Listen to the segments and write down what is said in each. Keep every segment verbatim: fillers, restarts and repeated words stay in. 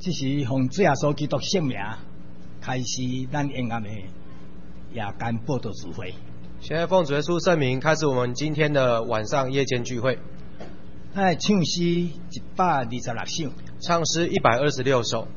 这是奉主耶稣基督圣名开始咱延安的夜间报道聚会。 现在奉主耶稣圣名开始我们今天的晚上夜间聚会。 哎，唱诗一百二十六首， 唱诗一百二十六首。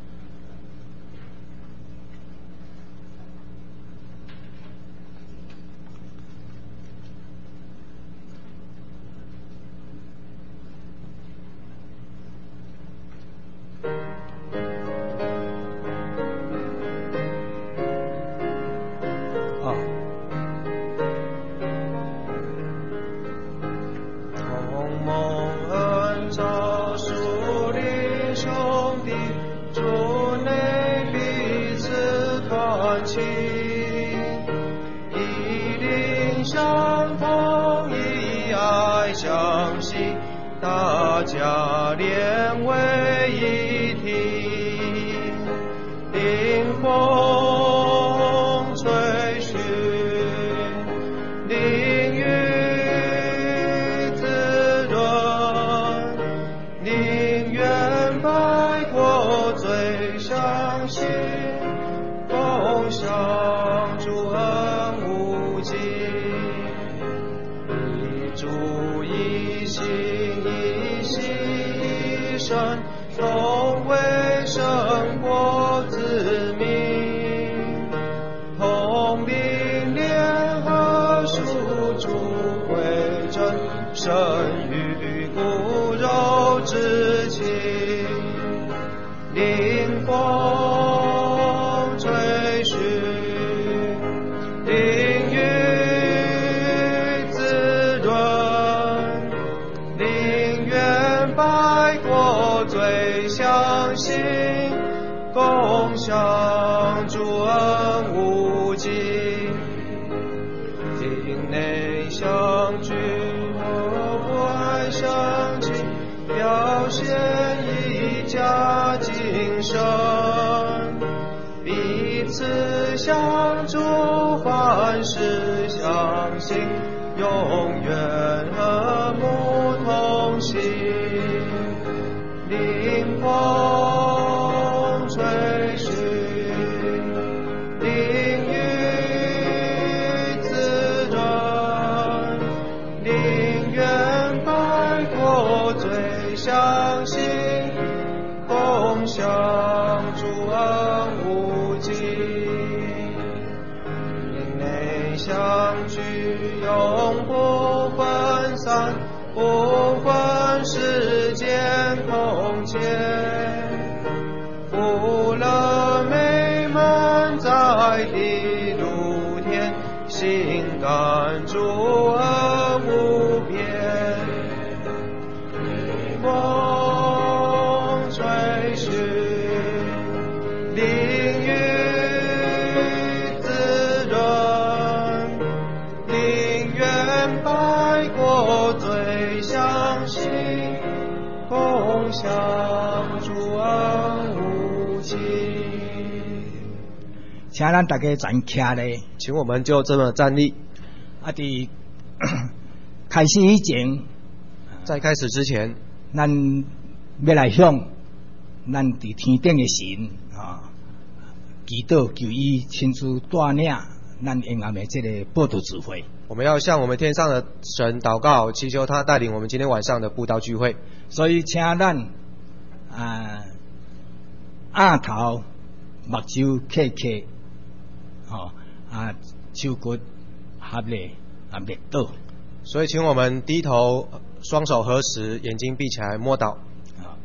请咱大家站起来， 请我们就这么站立。 啊，伫开始以前， 在开始之前， 咱要来向咱伫天顶的神啊，祈祷求伊亲自带领咱延安的这个报道聚会。 我们要向我们天上的神祷告，祈求他带领我们今天晚上的布道聚会。 所以，请咱啊额头、目睭刻刻。哦啊，手骨合力啊，力道。 所以，请我们低头，双手合十，眼睛闭起来，默祷。 啊，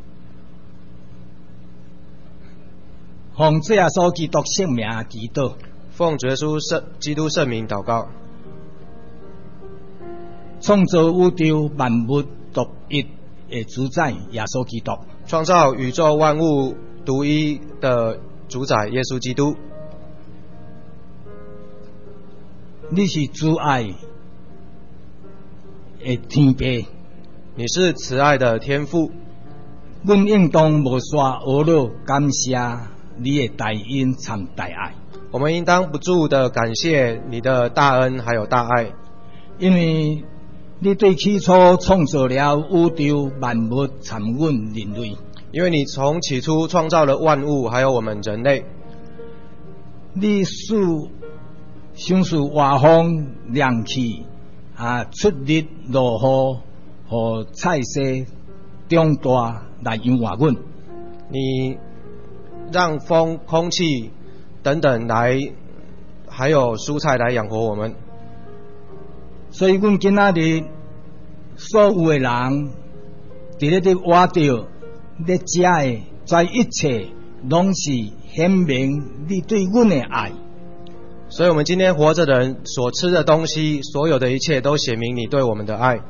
奉主耶稣基督圣名祈祷， 奉主耶稣圣基督圣名祷告。 创造宇宙万物独一的主宰耶稣基督， 创造宇宙万物独一的主宰耶稣基督。 你是主爱的天父， 你是慈爱的天父。 阮应当无煞懊恼，感谢你的大恩参大爱。 我们应当不住的感谢你的大恩还有大爱， 因为你对起初创造了宇宙万物参阮人类。 因为你从起初创造了万物，还有我们人类。 你使想使外风凉气啊，出日落雨和菜色长大来养活阮。 你让风、空气等等来，还有蔬菜来养活我们。 所以，阮今仔日所有的人，伫咧伫活着、咧食的，在一切拢是显明你对阮的爱。 所以我们今天活着的人所吃的东西，所有的一切都显明你对我们的爱。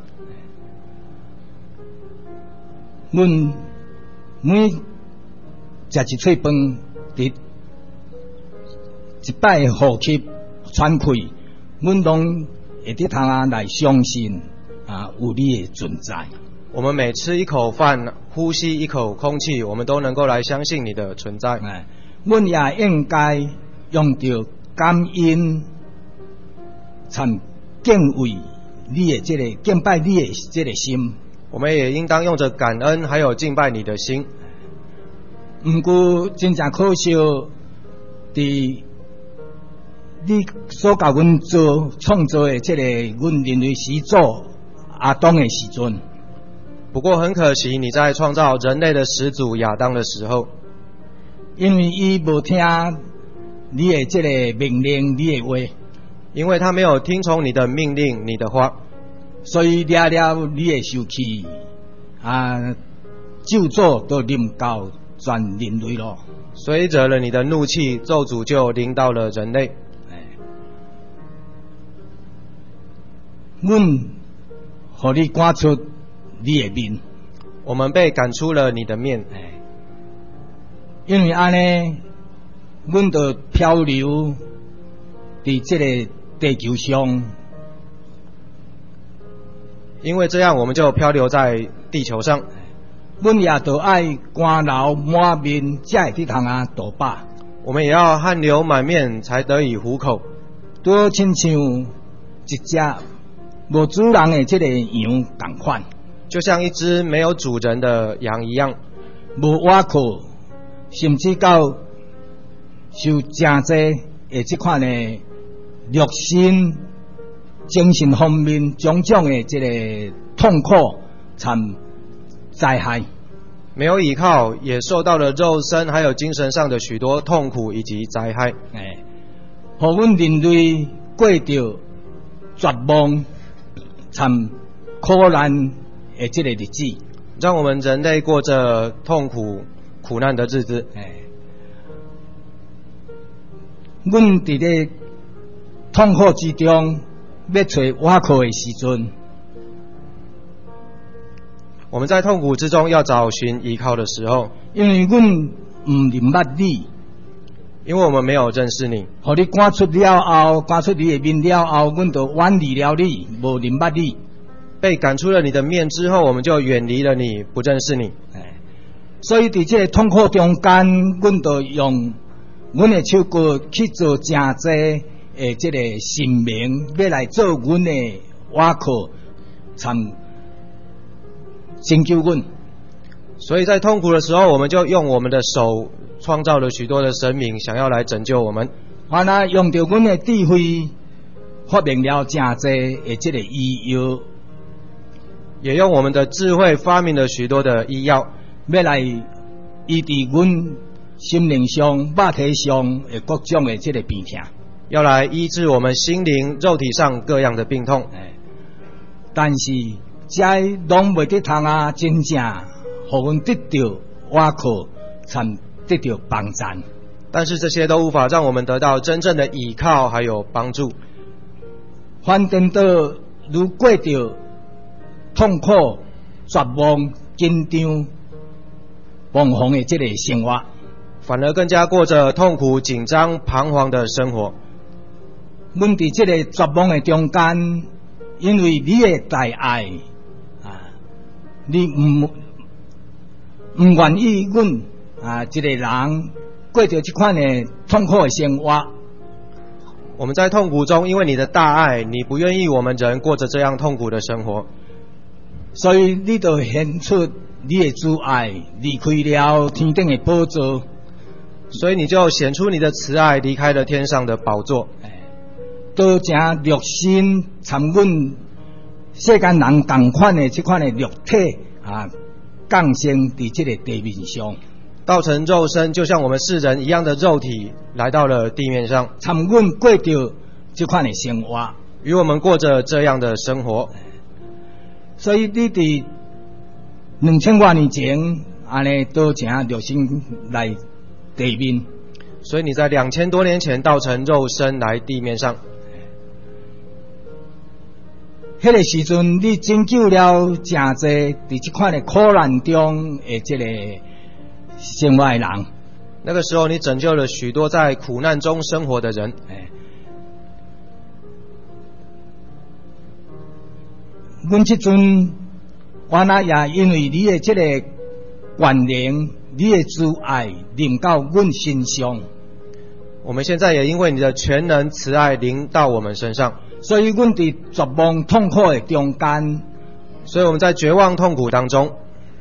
阮每食一喙饭，伫一摆呼吸喘气，阮拢会得通啊来相信啊有你的存在。 我们每吃一口饭，呼吸一口空气，我们都能够来相信你的存在。 哎，阮也应该用着感恩、参敬畏你的这个敬拜你的这个心。 我们也应当用着感恩，还有敬拜你的心。 不过真正可惜，伫你所教阮做创造的这个阮人类始祖亚当的时阵。 不过很可惜，你在创造人类的始祖亚当的时候， 因为伊无听你的这个命令，你的话， 因为他没有听从你的命令，你的话， 所以了了你的受气啊，咒诅都临到全人类咯。 所以惹了你的怒气，咒诅就临到了人类。 阮互你赶出你的面， 我们被赶出了你的面。 因为安尼，阮就漂流伫这个地球上。 因为这样，我们就漂流在地球上。 阮也就爱汗流满面，才会得通啊度饱。 我们也要汗流满面，才得以糊口。 都亲像一只无主人的这个羊同款， 就像一只没有主人的羊一样， 无倚靠，甚至到受真济的这款的肉身、精神方面种种的这个痛苦、惨灾害。 没有依靠，也受到了肉身还有精神上的许多痛苦以及灾害。 哎，互阮人类过着绝望、惨苦难的这个日子， 让我们人类过着痛苦、苦难的日子。 哎，阮伫咧痛苦之中，要找倚靠的时阵， 我们在痛苦之中要找寻依靠的时候， 因为阮唔明白你， 因为我们没有认识你， 互你赶出了后，赶出你的面了后，阮就远离了你，无明白你。 被赶出了你的面之后，我们就远离了你，不认识你。 哎，所以伫这个痛苦中间，阮就用阮的手骨去做真济诶，这个神明要来做阮的倚靠，参拯救阮。 所以在痛苦的时候，我们就用我们的手创造了许多的神明，想要来拯救我们。 完了，用着阮的智慧，发明了真济诶，这个医药， 也用我们的智慧发明了许多的医药， 要来医治阮心灵上、肉体上诶各种诶这个病痛， 要来医治我们心灵、肉体上各样的病痛。 哎，但是这拢袂得通啊，真正互阮得到倚靠，参得到帮助。 但是这些都无法让我们得到真正的倚靠还有帮助， 反正到如过着痛苦、绝望、紧张、彷徨的这个生活， 反而更加过着痛苦、紧张、彷徨的生活。 阮伫这个绝望的中间，因为你的大爱啊，你唔唔愿意阮啊一个人过着这款的痛苦的生活。 我们在痛苦中，因为你的大爱，你不愿意我们人过着这样痛苦的生活， 所以你就显出你的主爱离开了天顶的宝座， 所以你就显出你的慈爱，离开了天上的宝座。 都正肉身参阮世间人同款的这款的肉体啊，降生伫这个地面上， 道成肉身，就像我们世人一样的肉体来到了地面上， 参阮过着这款的生活， 与我们过着这样的生活。 所以你伫两千多年前，安尼都正肉身来地面， 所以你在两千多年前道成肉身来地面上。 迄个时阵，你拯救了真侪伫这款的苦难中的这个生活的人。 那个时候，你拯救了许多在苦难中生活的人。 阮即阵，原来也因为你的这个权能，你的慈爱临到阮身上。 我们现在也因为你的全能慈爱临到我们身上。 所以，阮伫绝望痛苦的中间， 所以我们在绝望痛苦当中，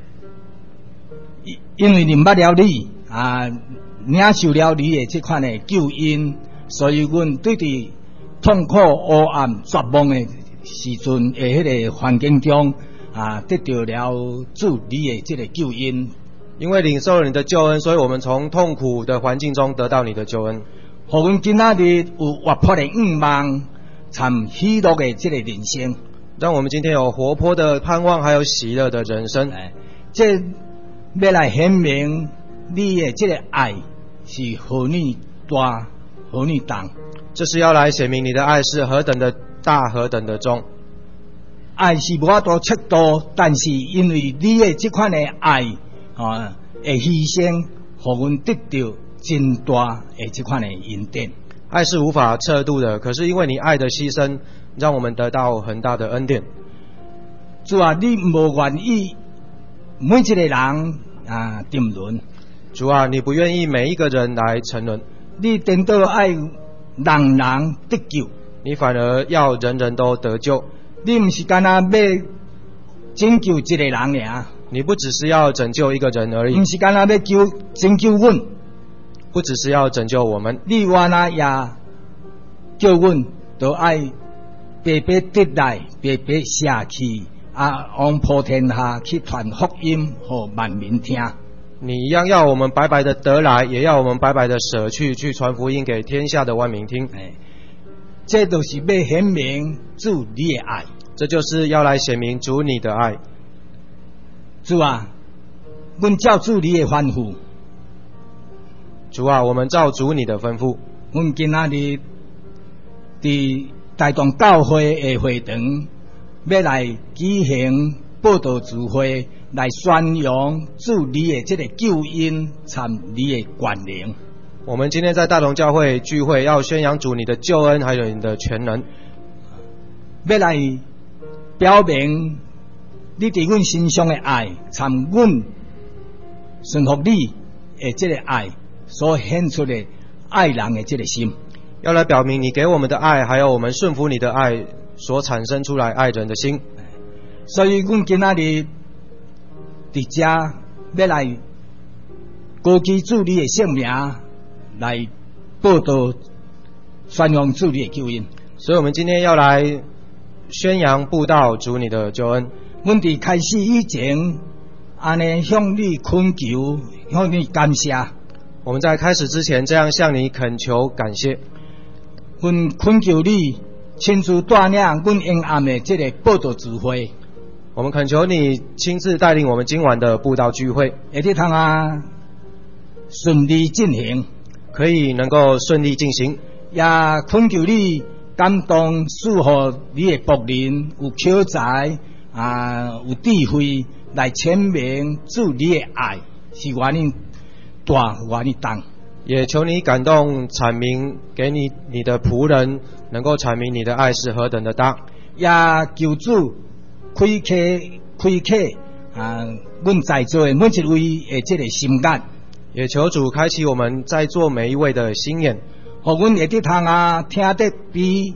因为明白了你啊，领受了你的这款的救恩，所以阮对伫痛苦、黑暗、绝望的时阵的迄个环境中啊，得到了主你的这个救恩。 因为领受了你的救恩，所以我们从痛苦的环境中得到你的救恩， 互阮今仔日有活泼的愿望。参喜乐的这个人生， 让我们今天有活泼的盼望，还有喜乐的人生。 这要来显明你的这个爱是何等大，何等重。 这是要来显明你的爱是何等的大，何等的重。 爱是无法度测度，但是因为你的这款的爱啊，的牺牲，互阮得到真大的这款的恩典。 爱是无法测度的，可是因为你爱的牺牲，让我们得到很大的恩典。 主啊，你无愿意每一个人啊沉沦。 主啊，你不愿意每一个人来沉沦， 你颠倒爱人人得救， 你反而要人人都得救。 你不是单单要拯救一个人尔， 你不只是要拯救一个人而已， 不是单单要救拯救阮。 不只是要拯救我们， 你原来也叫阮都爱白白得来，白白舍去，啊，往普天下去传福音，给万民听。 你一样要我们白白的得来，也要我们白白的舍去，去传福音给天下的万民听。 哎，这都是要显明主你的爱， 这就是要来显明主你的爱。 主啊，阮照主你的吩咐。 主啊，我们照主你的吩咐， 阮今仔日伫台东教会的会堂，要来举行报道聚会，来宣扬主你的这个救恩，参你的权能。 我们今天在大同教会聚会，要宣扬主你的救恩，还有你的全能， 要来表明你伫阮身上的爱，参阮顺服你的这个爱。所显出的爱人的这个心， 要来表明你给我们的爱，还有我们顺服你的爱所产生出来爱人的心。 所以，阮今仔日伫遮要来高举主你的圣名，来报道宣扬主你的救恩。 所以我们今天要来宣扬布道主你的救恩。 阮伫开始以前，安尼向你恳求，向你感谢。 我们在开始之前，这样向你恳求感谢。 阮恳求你亲自带领阮阴暗的这个报道聚会。 我们恳求你亲自带领我们今晚的布道聚会， 会得通啊顺利进行， 可以能够顺利进行。 也恳求你感动赐予你的仆人有口才啊，有智慧来阐明主你的爱是偌尼大偌尼重。 也求你感动阐明给你你的仆人能够阐明你的爱是何等的大。 也求主开启开启啊，阮在座的每一位的这个心眼， 也求主开启我们在座每一位的心眼， 互阮会得通啊听得比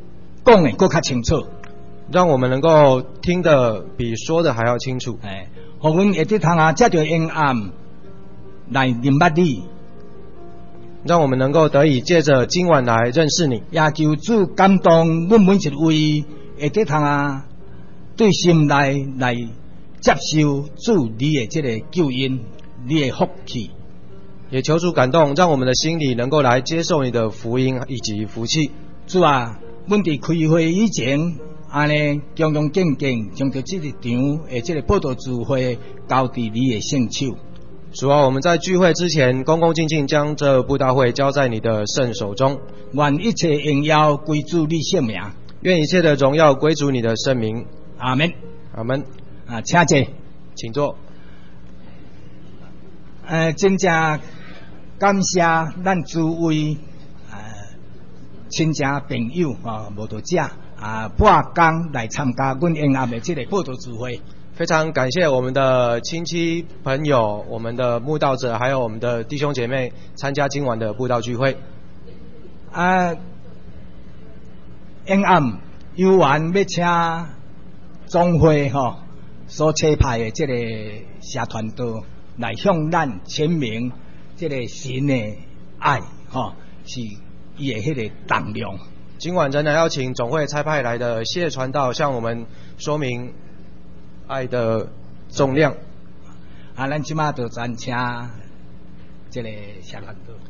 讲的更较清楚， 让我们能够听得比说的还要清楚。 哎， 互阮会得通啊，借着阴暗来明捌你， 让我们能够得以借着今晚来认识你。 也求主感动阮每一位会得通啊，对心内来接受主你的这个救恩，你的福气。 也求主感动，让我们的心里能够来接受你的福音以及福气。 主啊，阮伫开会以前，安尼恭恭敬敬将着这个场诶，这个报道聚会交伫你的圣手。 主啊，我们在聚会之前，恭恭敬敬将这布道会交在你的圣手中。 愿一切荣耀归主你圣名。 愿一切的荣耀归主你的圣名。 阿门。 阿门。 啊，请坐， 请坐。 呃，真正感谢咱诸位呃亲戚朋友啊，无道者啊，半工来参加阮英暗的这个报道聚会。 非常感谢我们的亲戚朋友、我们的慕道者，还有我们的弟兄姐妹参加今晚的布道聚会。 啊，英暗有缘要请总会吼、哦、所车派的这个社团队来向咱签明这个神的爱吼、哦，是伊的迄个重量。 今晚仍然邀请总会差派来的谢传道向我们说明爱的重量。 啊，咱即马就专请这个社团队。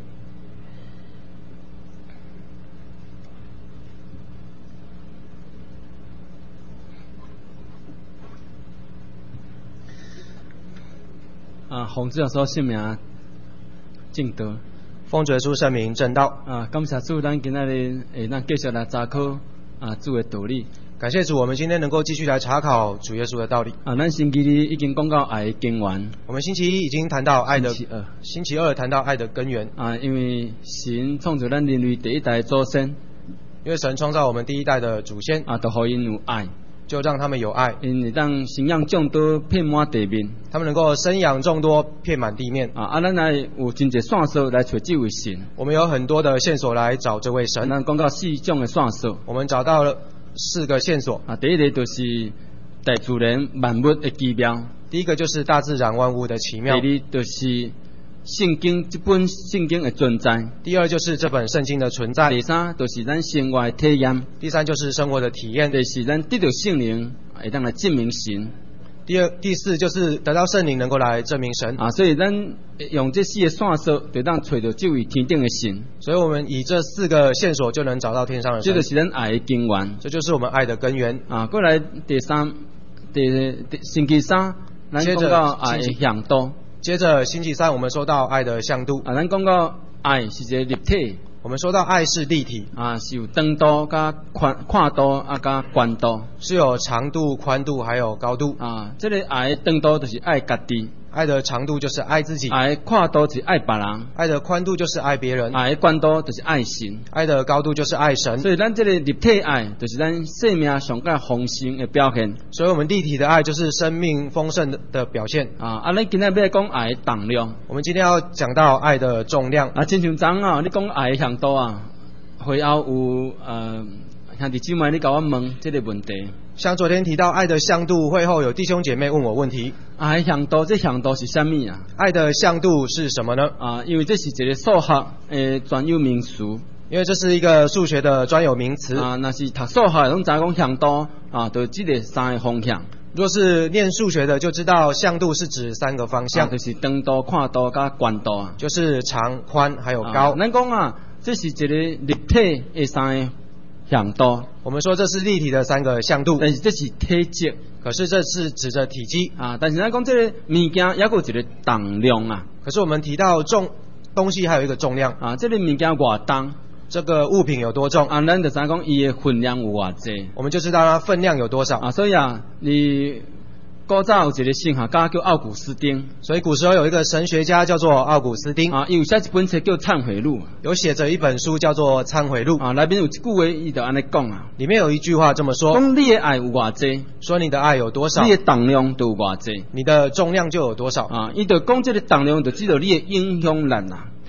啊，奉主耶稣圣名正道， 奉主耶稣圣名正道。 啊，感谢主，咱今仔日诶，咱继续来查考啊主的道理。 感谢主，我们今天能够继续来查考主耶稣的道理。 啊，咱星期日已经讲到爱的根源。 我们星期一已经谈到爱的， 星期二， 星期二谈到爱的根源。 啊，因为神创造咱人类第一代祖先， 因为神创造我们第一代的祖先， 啊，就互因有爱。 就让他们有爱， 因会当生养众多，遍满地面。 他们能够生养众多，遍满地面。 啊，啊，咱来有真侪线索来找这位神。 我们有很多的线索来找这位神。 咱讲到四种的线索， 我们找到了四个线索。 啊，第一个就是大自然万物的奇妙。 第一个就是大自然万物的奇妙。 第二就是圣经这本圣经的存在。 第二就是这本圣经的存在。 第三就是咱生活的体验。 第三就是生活的体验。 第四咱得到圣灵会当来证明神。 第二、第四就是得到圣灵能够来证明神。 啊，所以咱用这四个线索，就当找到这位天顶的神。 所以我们以这四个线索就能找到天上的神。 这就是咱爱的根源。 这就是我们爱的根源。 啊，过来第三、第第星期三，咱讲到爱的向度。 接着星期三，我们说到爱的向度。 啊，咱讲到爱是一个立体。 我们说到爱是立体。 啊，是有长度、加宽、宽度啊，加宽度。 是有长度、宽度，还有高度。 啊，这个爱的长度就是爱家己。 爱的长度就是爱自己。 爱的宽度就是爱别人。 爱的宽度就是爱别人。 爱的宽度就是爱神。 爱的高度就是爱神。 所以咱这个立体爱，就是咱生命上较丰盛的表现。 所以我们立体的爱就是生命丰盛的表现。 啊，啊，咱今天要讲爱的重量。 我们今天要讲到爱的重量。 啊，亲像昨啊，你讲爱的向度啊，会后有呃兄弟姊妹你甲我问这个问题。 像昨天提到爱的向度，会后有弟兄姐妹问我问题。 爱的向度，这向度是什么啊？ 爱的向度是什么呢？ 啊，因为这是一个数学诶专有名词。 因为这是一个数学的专有名词。 啊，那是读数学，拢知讲向度啊，就这个三个方向。 若是念数学的，就知道向度是指三个方向， 啊、就是长度、宽度加宽度啊， 就是长、宽还有高。 咱讲啊，这是一个立体的三个向度。 我们说这是立体的三个向度， 但是这是体积， 可是这是指着体积啊。但是咱讲这个物件也有一个重量啊。 可是我们提到重东西还有一个重量啊，这个物件偌重， 这个物品有多重啊？咱就知讲伊的分量有偌济， 我们就知道它分量有多少啊。所以啊，你古早有一个神学家叫奥古斯丁， 所以古时候有一个神学家叫做奥古斯丁啊，伊有写一本册叫《忏悔录》， 有写着一本书叫做《忏悔录》 啊，内面有一句话，伊就安尼讲啊， 里面有一句话这么说： 讲你的爱有偌济， 说你的爱有多少， 你的重量就有偌济， 你的重量就有多少啊。伊就讲这个重量就知道你的影响力啊。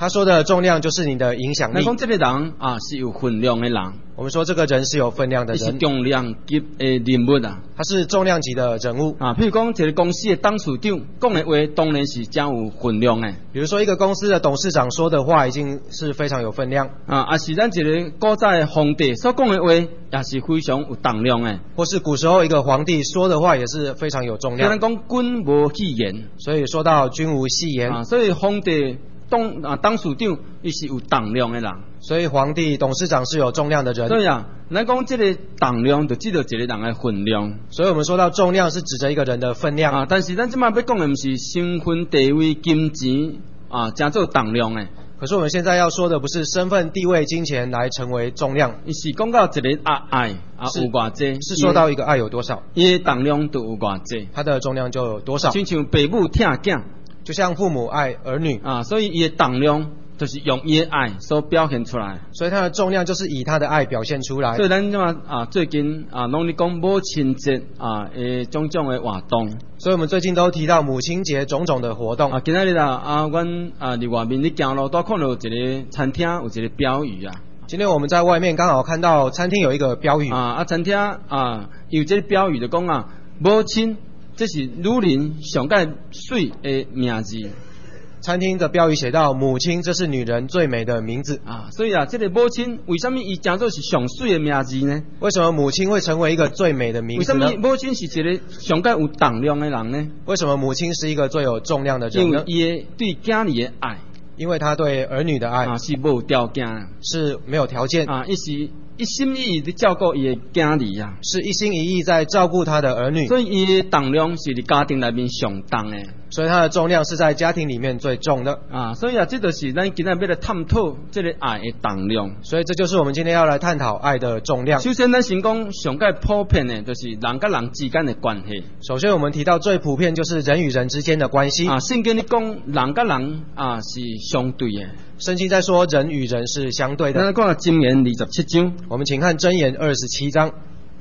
他说的重量就是你的影响力。 咱讲这个人啊是有分量的人， 我们说这个人是有分量的他是人， 重量级的人物啊。 他是重量级的人物啊，譬如讲一个公司的董事长讲的话，当然是真有分量的。 比如说一个公司的董事长说的话，已经是非常有分量啊，啊是咱一个古早的皇帝所讲的话，也是非常有重量的。 或是古时候一个皇帝说的话，也是非常有重量。 虽然讲君无戏言， 所以说到君无戏言啊，所以皇帝董啊董事长伊是有重量的人。 所以皇帝董事长是有重量的人。 对啊，咱讲这个重量，就指到一个人的分量。 所以我们说到重量是指着一个人的分量啊。但是咱即摆要讲的，不是身份地位、金钱啊，加做重量的。 可是我们现在要说的不是身份、地位、金钱来成为重量， 伊是讲到一个啊爱啊有偌济， 是说到一个爱有多少， 伊的重量就有偌济， 它的重量就有多少。 亲像父母疼囝， 就像父母爱儿女啊，所以伊的重量就是用伊的爱所表现出来。 所以它的重量就是以他的爱表现出来。 所以咱怎啊最近啊，拢咧讲母亲节啊诶种种的活动。 所以我们最近都提到母亲节种种的活动啊。今仔日啊啊，阮啊伫外面咧行路，都看到一个餐厅有一个标语啊。 今天我们在外面刚好看到餐厅有一个标语啊啊，餐厅啊有这个标语就讲啊，母亲这是女人上界水的名字。 餐厅的标语写到母亲这是女人最美的名字啊，所以啊这个母亲为什么伊讲做是上水的名字呢？ 为什么母亲会成为一个最美的名字呢？ 为什么母亲是一个上界有重量的人呢？ 为什么母亲是一个最有重量的人呢？ 因为伊对囝儿的爱， 因为他对儿女的爱啊是无条件， 是没有条件啊，伊是一心一意的照顾伊的囝儿啊， 是一心一意在照顾他的儿女， 所以伊的重量是伫家庭内面上重的。 所以它的重量是在家庭里面最重的啊，所以啊，这就是咱今日要来探讨这个爱的重量。 所以这就是我们今天要来探讨爱的重量。 首先，咱先讲上界普遍的，就是人跟人之间的关系。 首先，我们提到最普遍就是人与人之间的关系。 啊，圣经里讲人跟人啊是相对的。 圣经在说人与人是相对的。 咱讲箴言二十七章， 我们请看箴言二十七章。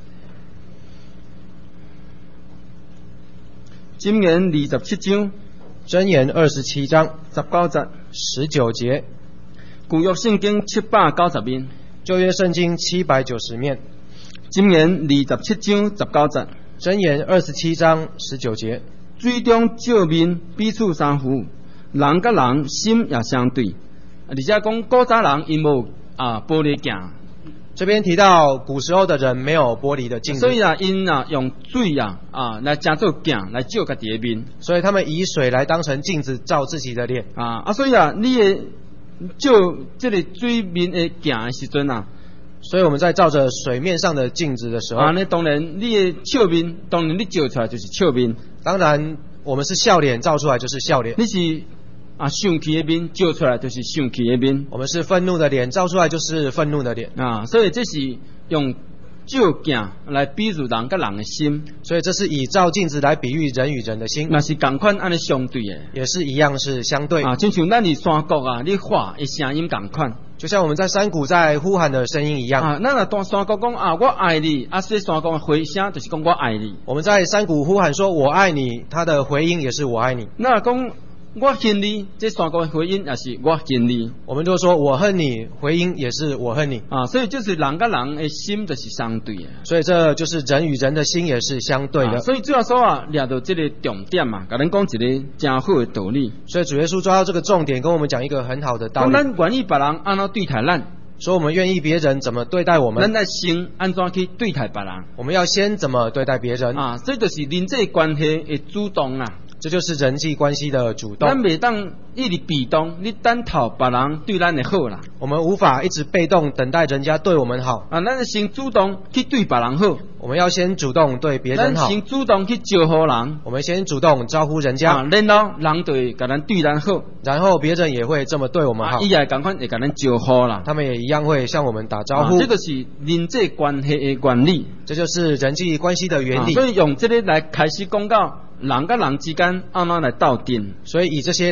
箴言二十七章， 箴言二十七章十九节， 十九节。 旧約聖經七百九十面， 舊約聖經七百九十面。 箴言二十七章十九節， 箴言二十七章十九節。 水中照面，彼此相符，人甲人心也相對。而且講古早人因無啊玻璃鏡。 這邊提到古時候的人沒有玻璃的鏡子， 所以啊，因啊用水啊啊來當做鏡來照家己的面， 所以他們以水來當成鏡子照自己的臉啊啊，所以啊，你的照這個水面的鏡的時陣啊， 所以我們在照着水面上的鏡子的時候， 啊，那當然你的笑面，當然你照出來就是笑面， 當然我們是笑臉，照出來就是笑臉， 你是啊，生氣的面照出來就是生氣的面。 我們是憤怒的臉，照出來就是憤怒的臉。 啊，所以這是用照鏡來比喻人跟人的心。 所以這是以照鏡子來比喻人與人的心。 那是同款按呢相對的， 也是一樣是相對。 啊，就像咱伫山谷啊，你喊的聲音同款。 就像我們在山谷在呼喊的聲音一樣。 啊，咱若當山谷講啊，我愛你，啊，所以山谷的回聲就是講我愛你。 我們在山谷呼喊說我愛你，它的回音也是我愛你。 那講我恨你，這三個回音也是我恨你。 我們就說我恨你，回音也是我恨你。 啊，所以就是人跟人的心就是相對的。 所以這就是人與人的心也是相對的。 啊、所以主要說啊，抓到這個重點嘛，甲咱講一個真好的道理。 所以主耶穌抓到這個重點，跟我們講一個很好的道理。 咱願意別人安怎對待咱， 說我們願意別人怎麼對待我們， 咱來先安怎去對待別人。 我們要先怎麼對待別人啊，這就是人際關係的主動啊。 這就是人際關係的主動。 咱袂當一直被動，你等候別人對咱的好啦。 我們無法一直被動等待人家對我們好。 啊，咱先主動去對別人好。 我們要先主動對別人好。 咱先主動去招呼人。 我們先主動招呼人家。 啊，然後人就會甲咱對咱好。 然後別人也會這麼對我們好。 伊也同款會甲咱招呼啦。 他們也一樣會向我們打招呼。 啊，這個是人際關係的原理。 這就是人際關係的原理。 啊，所以用這個來開始講到。人跟人之間安怎來鬥陣， 所以以這些來先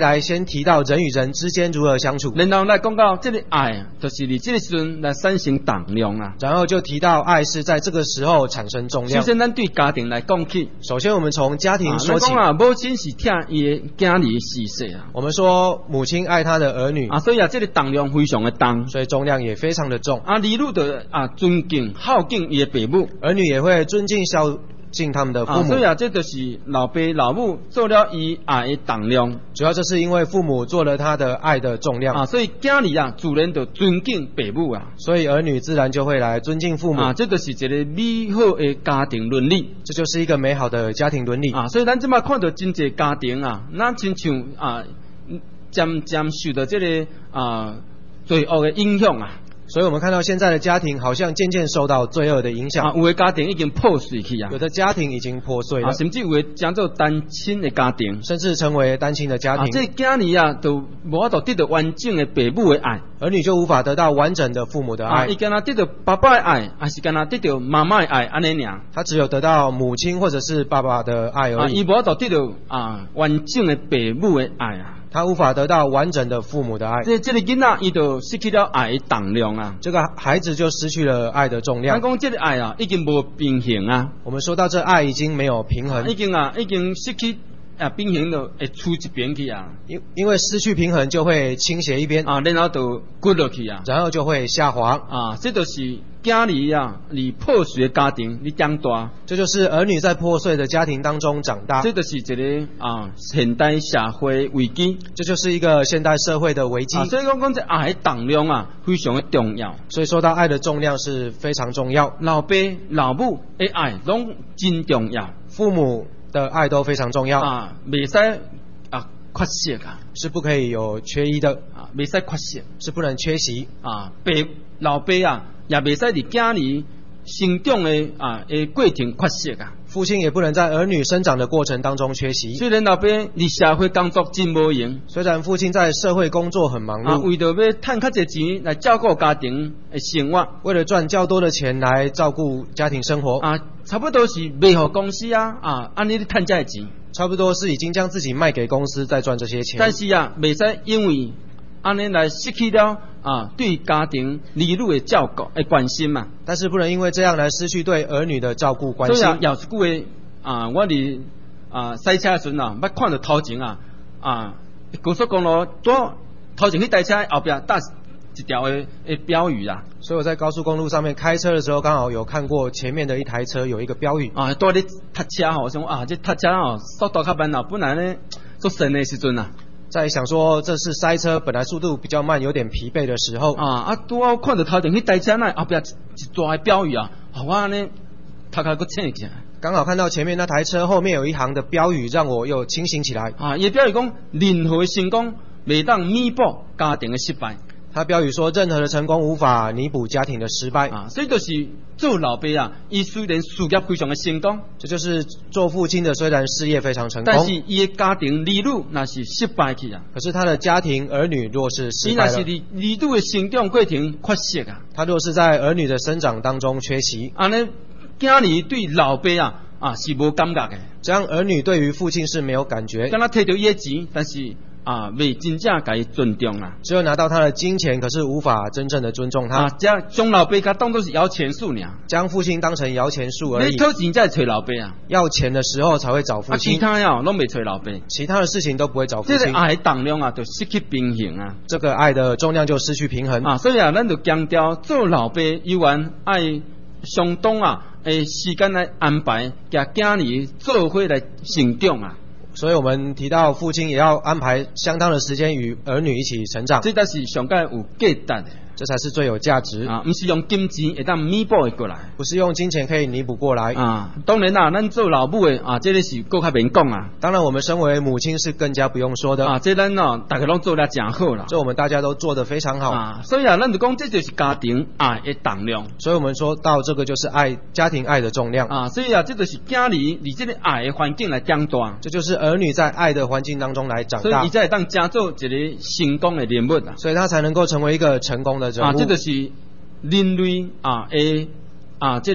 提到人与人之间如何相处， 然后来讲到这个爱，就是你这个时阵来产生重量啊。 然后就提到爱是在这个时候产生重量。 首先，咱对家庭来讲起， 首先我们从家庭说起。 啊，啊母亲是疼伊的囝儿死死啊。 我们说母亲爱她的儿女啊，所以啊，这个重量非常的重， 所以重量也非常的重。 啊，儿女的啊尊敬孝敬伊的父母， 儿女也会尊敬孝敬他们的父母。 啊，所以啊，这就是老爸老母做了伊爱的重量。 主要这是因为父母做了他的爱的重量啊，所以囝儿啊，自然就尊敬父母啊， 所以儿女自然就会来尊敬父母啊，这就是一个美好的家庭伦理， 这就是一个美好的家庭伦理啊。所以咱即摆看到真侪家庭啊，咱亲像啊，渐渐受到这个啊罪恶的影响啊。 所以我们看到现在的家庭好像渐渐受到罪恶的影响啊，有的家庭已经破碎去啊， 有的家庭已经破碎了， 啊，甚至有的讲做单亲的家庭， 甚至成为单亲的家庭。 啊，这囝儿啊，都无法度得到完整的父母的爱， 儿女就无法得到完整的父母的爱。 伊敢若得到爸爸的爱，还是敢若得到妈妈的爱，安尼尔。 他只有得到母亲或者是爸爸的爱而已。 伊无法度得到啊完整的父母的爱啊。 他无法得到完整的父母的爱。 这这个囡仔伊就失去了爱的重量啊。 这个孩子就失去了爱的重量。 咱讲这个爱啊，已经无平衡啊。 我们说到这爱已经没有平衡， 已经啊，已经失去啊平衡了，会出一边去啊。 因因为失去平衡就会倾斜一边啊，然后就滚落去啊， 然后就会下滑啊。这就是囝儿啊，离破碎的家庭你长大， 这就是儿女在破碎的家庭当中长大。 这就是一个啊现代社会危机， 这就是一个现代社会的危机。 啊、所以讲讲这爱的重量啊，非常的重要。 所以说到爱的重量是非常重要。 老爸老母的爱拢真重要， 父母的爱都非常重要啊，袂使啊缺席啊， 是不可以有缺一的啊，袂使缺席， 是不能缺席啊。爸老爸啊，也袂使伫囝儿成长的啊的过程缺席啊。 父亲也不能在儿女生长的过程当中缺席。 虽然老爸伫社会工作真无用， 虽然父亲在社会工作很忙碌， 啊，为着要赚较侪钱来照顾家庭的生活， 为了赚较多的钱来照顾家庭生活， 啊，差不多是卖互公司啊，啊，安尼咧赚这钱， 差不多是已经将自己卖给公司在赚这些钱。 但是啊，袂使因为安尼来失去了啊对家庭儿女的照顾的关心嘛。 但是不能因为这样来失去对儿女的照顾关心。 所以啊，有一句话啊，我伫啊赛车的时阵啊，捌看到头前啊啊高速公路左头前迄台车后壁搭一条的的标语啊。 所以我在高速公路上面开车的时候，刚好有看过前面的一台车有一个标语啊，在咧踏车吼，我想啊，这踏车吼速度较慢啊，本来咧做神的时阵啊。 在想说这是塞车，本来速度比较慢，有点疲惫的时候啊啊！拄好看到头前迄台车那后壁一大的标语啊，好我呢头壳佫醒起来。 刚好看到前面那台车后面有一行的标语，让我又清醒起来。 啊，伊标语讲任何的成功袂当弥补家庭的失败。 他标语说，任何的成功无法弥补家庭的失败啊，所以就是做老爸啊，伊虽然事业非常的成功， 这就是做父亲的虽然事业非常成功， 但是伊的家庭儿女那是失败去啊。 可是他的家庭儿女若是失败了， 伊那是儿女的成长过程缺席啊。 他若是在儿女的生长当中缺席， 安尼囝儿对老爸啊啊是无感觉的， 这样儿女对于父亲是没有感觉， 敢若摕到伊的钱，但是啊，未真正甲伊尊重啦， 只有拿到他的金钱，可是无法真正的尊重他。 啊，将将老爸甲当作是摇钱树尔， 将父亲当成摇钱树而已。 你讨钱才会找老爸啊， 要钱的时候才会找父亲， 啊，其他呀拢未找老爸， 其他的事情都不会找父亲。 这个爱重量啊，就失去平衡啊， 这个爱的重量就失去平衡啊，所以啊，咱就强调做老爸有缘爱相当啊，诶，时间来安排，甲囝儿做伙来成长啊。 所以我们提到父亲也要安排相当的时间与儿女一起成长， 这才是上界有价值的， 这才是最有价值啊！不是用金钱会当弥补的过来， 不是用金钱可以弥补过来啊！当然啦，咱做老母的啊，这个是更较免讲啊。 当然，我们身为母亲是更加不用说的啊！这咱哦，大家拢做得真好啦， 这我们大家都做得非常好啊！所以啊，咱就讲这就是家庭爱的重量。 所以我们说到这个就是爱家庭爱的重量啊！所以啊，这就是囝儿伫这个爱的环境来长大， 这就是儿女在爱的环境当中来长大， 所以伊才会当成做一个成功的人物啊！ 所以他才能够成为一个成功的人物啊！这就是人类啊，诶啊，这个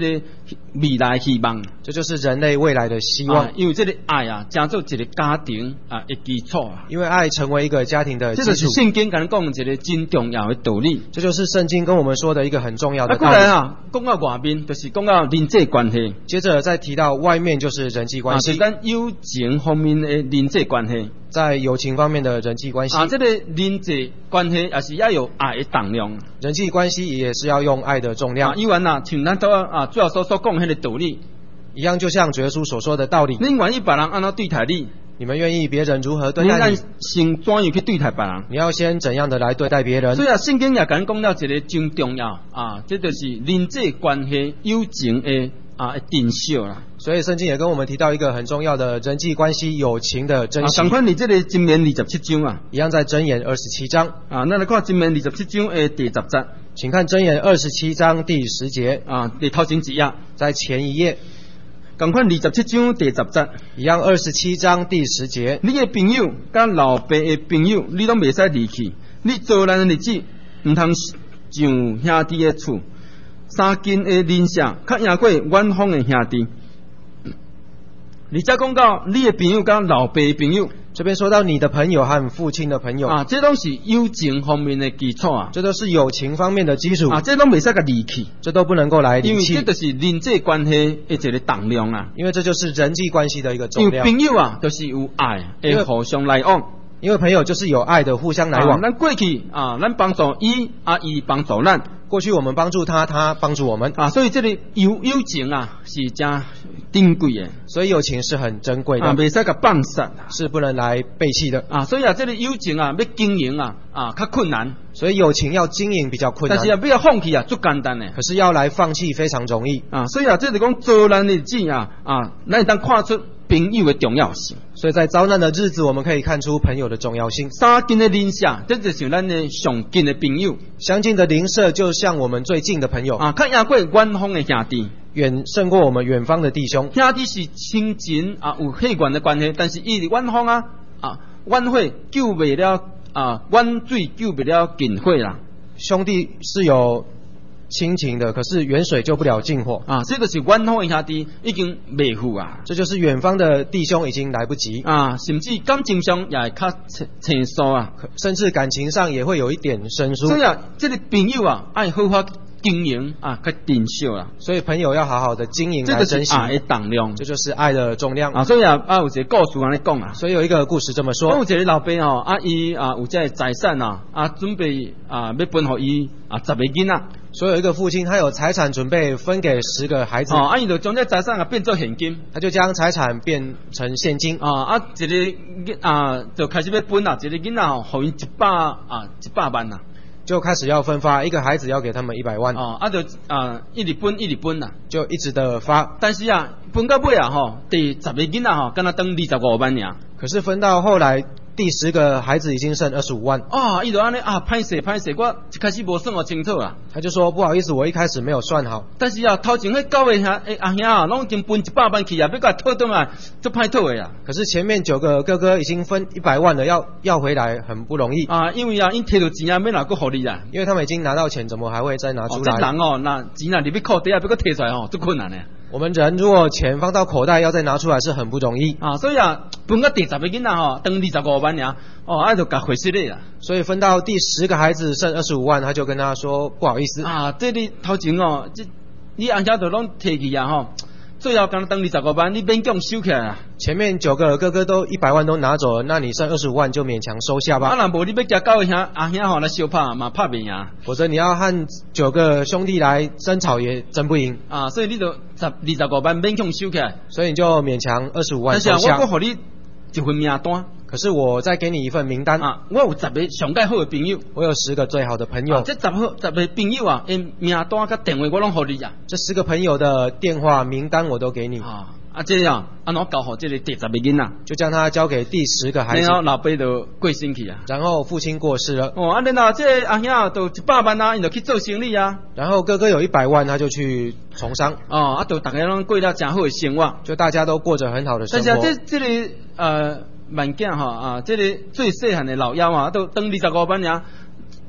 未来希望。 这就是人类未来的希望。 啊、因为这个爱啊，成做一个家庭啊的基础啊。 因为爱成为一个家庭的基础。 这就是圣经跟咱讲一个真重要的道理。 这就是圣经跟我们说的一个很重要的道理。 啊，过来啊，讲到外面就是讲到人际关系。 接着再提到外面就是人际关系。 啊，就咱友情方面的人际关系。 在友情方面的人际关系啊，这个人际关系也是要有爱的重量。 人际关系也是要用爱的重量。 啊，因为呐，像咱都啊，主要所所讲迄个道理， 一样就像主耶稣所说的道理。 你愿意别人安怎对待你？ 你们愿意别人如何对待你？ 先怎样去对待别人？ 你要先怎样的来对待别人？ 所以啊，圣经也讲讲了一个真重要啊，这就是人际关系友情的啊定数啦。 所以圣经也跟我们提到一个很重要的人际关系友情的珍惜。 啊，赶快你这个箴言二十七章啊， 一样在箴言二十七章啊，咱来看箴言二十七章的第十节， 请看箴言二十七章第十节啊，第头前一页， 在前一页。 赶快二十七章第十节， 一样二十七章第十节。 你的朋友甲老爸的朋友，你都袂使离弃。你做人的日子，唔通上兄弟的厝，三更的邻舍，较赢过远方的兄弟。你再讲到你的朋友甲老爸的朋友， 这边说到你的朋友和父亲的朋友啊，这都是友情方面的基础啊， 这都是友情方面的基础啊，这都袂使甲离弃， 这都不能够来离弃， 因为这就是人际关系的一个重量啊， 因为这就是人际关系的一个重量。 因为朋友啊，都、就是有爱，会互相来往。 因为朋友就是有爱的，互相来往。 咱、啊、过去啊，咱帮助伊啊，伊帮助咱。 过去我们帮助他，他帮助我们啊，所以这个友友情啊是真珍贵的， 所以友情是很珍贵的啊，袂使甲放杀， 是不能来背弃的啊。所以啊，这个友情啊要经营啊啊较困难， 所以友情要经营比较困难。 但是啊，要放弃啊最简单的， 可是要来放弃非常容易啊。所以啊，这是讲做人的日子啊啊，咱会当看出朋友的重要性。 所以在遭难的日子，我们可以看出朋友的重要性。 三近的邻舍，这就是咱的上近的朋友。 相近的邻舍，就像我们最近的朋友啊，较赢过远方的兄弟， 远胜过我们远方的弟兄。 兄弟是亲情啊，有血缘的关系，但是伊伫远方啊啊，远火救袂了啊，远水救不了近火啦。 兄弟是有亲情的，可是远水救不了近火啊！这个是远方的兄弟已经袂赴啊， 这就是远方的弟兄已经来不及啊，甚至感情上也会较生疏啊， 甚至感情上也会有一点生疏。 所以啊，这个朋友啊，爱好好经营啊，较珍惜啦。 所以朋友要好好的经营来珍惜， 这个是爱的重量， 这就是爱的重量啊。所以啊，啊有一个故事安尼讲啊， 所以有一个故事这么说：， 有一个老爸哦，啊伊啊有这财产啊，啊准备啊要分给伊啊十个囡仔。 所以有一个父亲，他有财产准备分给十个孩子。 哦，啊，伊就将这财产啊变做现金， 他就将财产变成现金。 啊啊，一个啊就开始要分啦，一个囡仔哦，互因一百啊一百万啦， 就开始要分发，一个孩子要给他们一百万。 哦，啊就啊一直分一直分啦， 就一直的发。 但是啊，分到尾啊吼，第十个囡仔吼，敢若等二十五万尔。 可是分到后来，第十个孩子已经剩二十五万。 啊，伊就安尼啊，歹势歹势，我一开始无算好清楚啊。 他就说不好意思，我一开始没有算好。 但是啊，头前迄九个兄诶阿兄啊，拢已经分一百万去啊，要甲讨倒来，足歹讨诶啊。 可是前面九个哥哥已经分一百万了，要要回来很不容易啊，因为啊，因摕到钱啊，要哪个互你啊？ 因为他们已经拿到钱，怎么还会再拿出来？ 哦，这人哦，那钱啊，你要扣底啊，要搁摕出来哦，足困难诶。 我们人如果钱放到口袋，要再拿出来是很不容易啊。所以啊，分到第十个囡仔吼，等二十五万尔，哦，啊就甲回失礼啦。 所以分到第十个孩子剩二十五万，他就跟他说不好意思啊，这你头前哦，这你按下都拢摕去啊吼。最后刚等二十五万，你勉强收起来啦。 前面九个哥哥都一百万都拿走了，那你剩二十五万就勉强收下吧。 啊，若无你要加九个兄阿兄吼来相拍嘛，拍袂赢。 否则你要和九个兄弟来争吵也争不赢啊。所以你就十二十五万勉强收起来， 所以你就勉强二十五万收下。 但是啊，我搁互你一份名单。 可是我再给你一份名单啊，我有十个上介好的朋友， 我有十个最好的朋友。 啊、这十好十个朋友啊，因名单甲电话我拢互你啊。 这十个朋友的电话名单我都给你。 啊，啊这样，安怎交互这个第十个囡仔， 就将他交给第十个孩子。 然后老爸就过身去啊。 然后父亲过世了。 哦，啊，然后这阿兄都一百万啊，因就去做生意啊。 然后哥哥有一百万，他就去从商。 哦，啊，就大家拢过了真好的生活， 就大家都过着很好的生活。 但是啊，这这个呃。慢囝吼啊，这个最细汉的老幺啊，都等二十五万尔，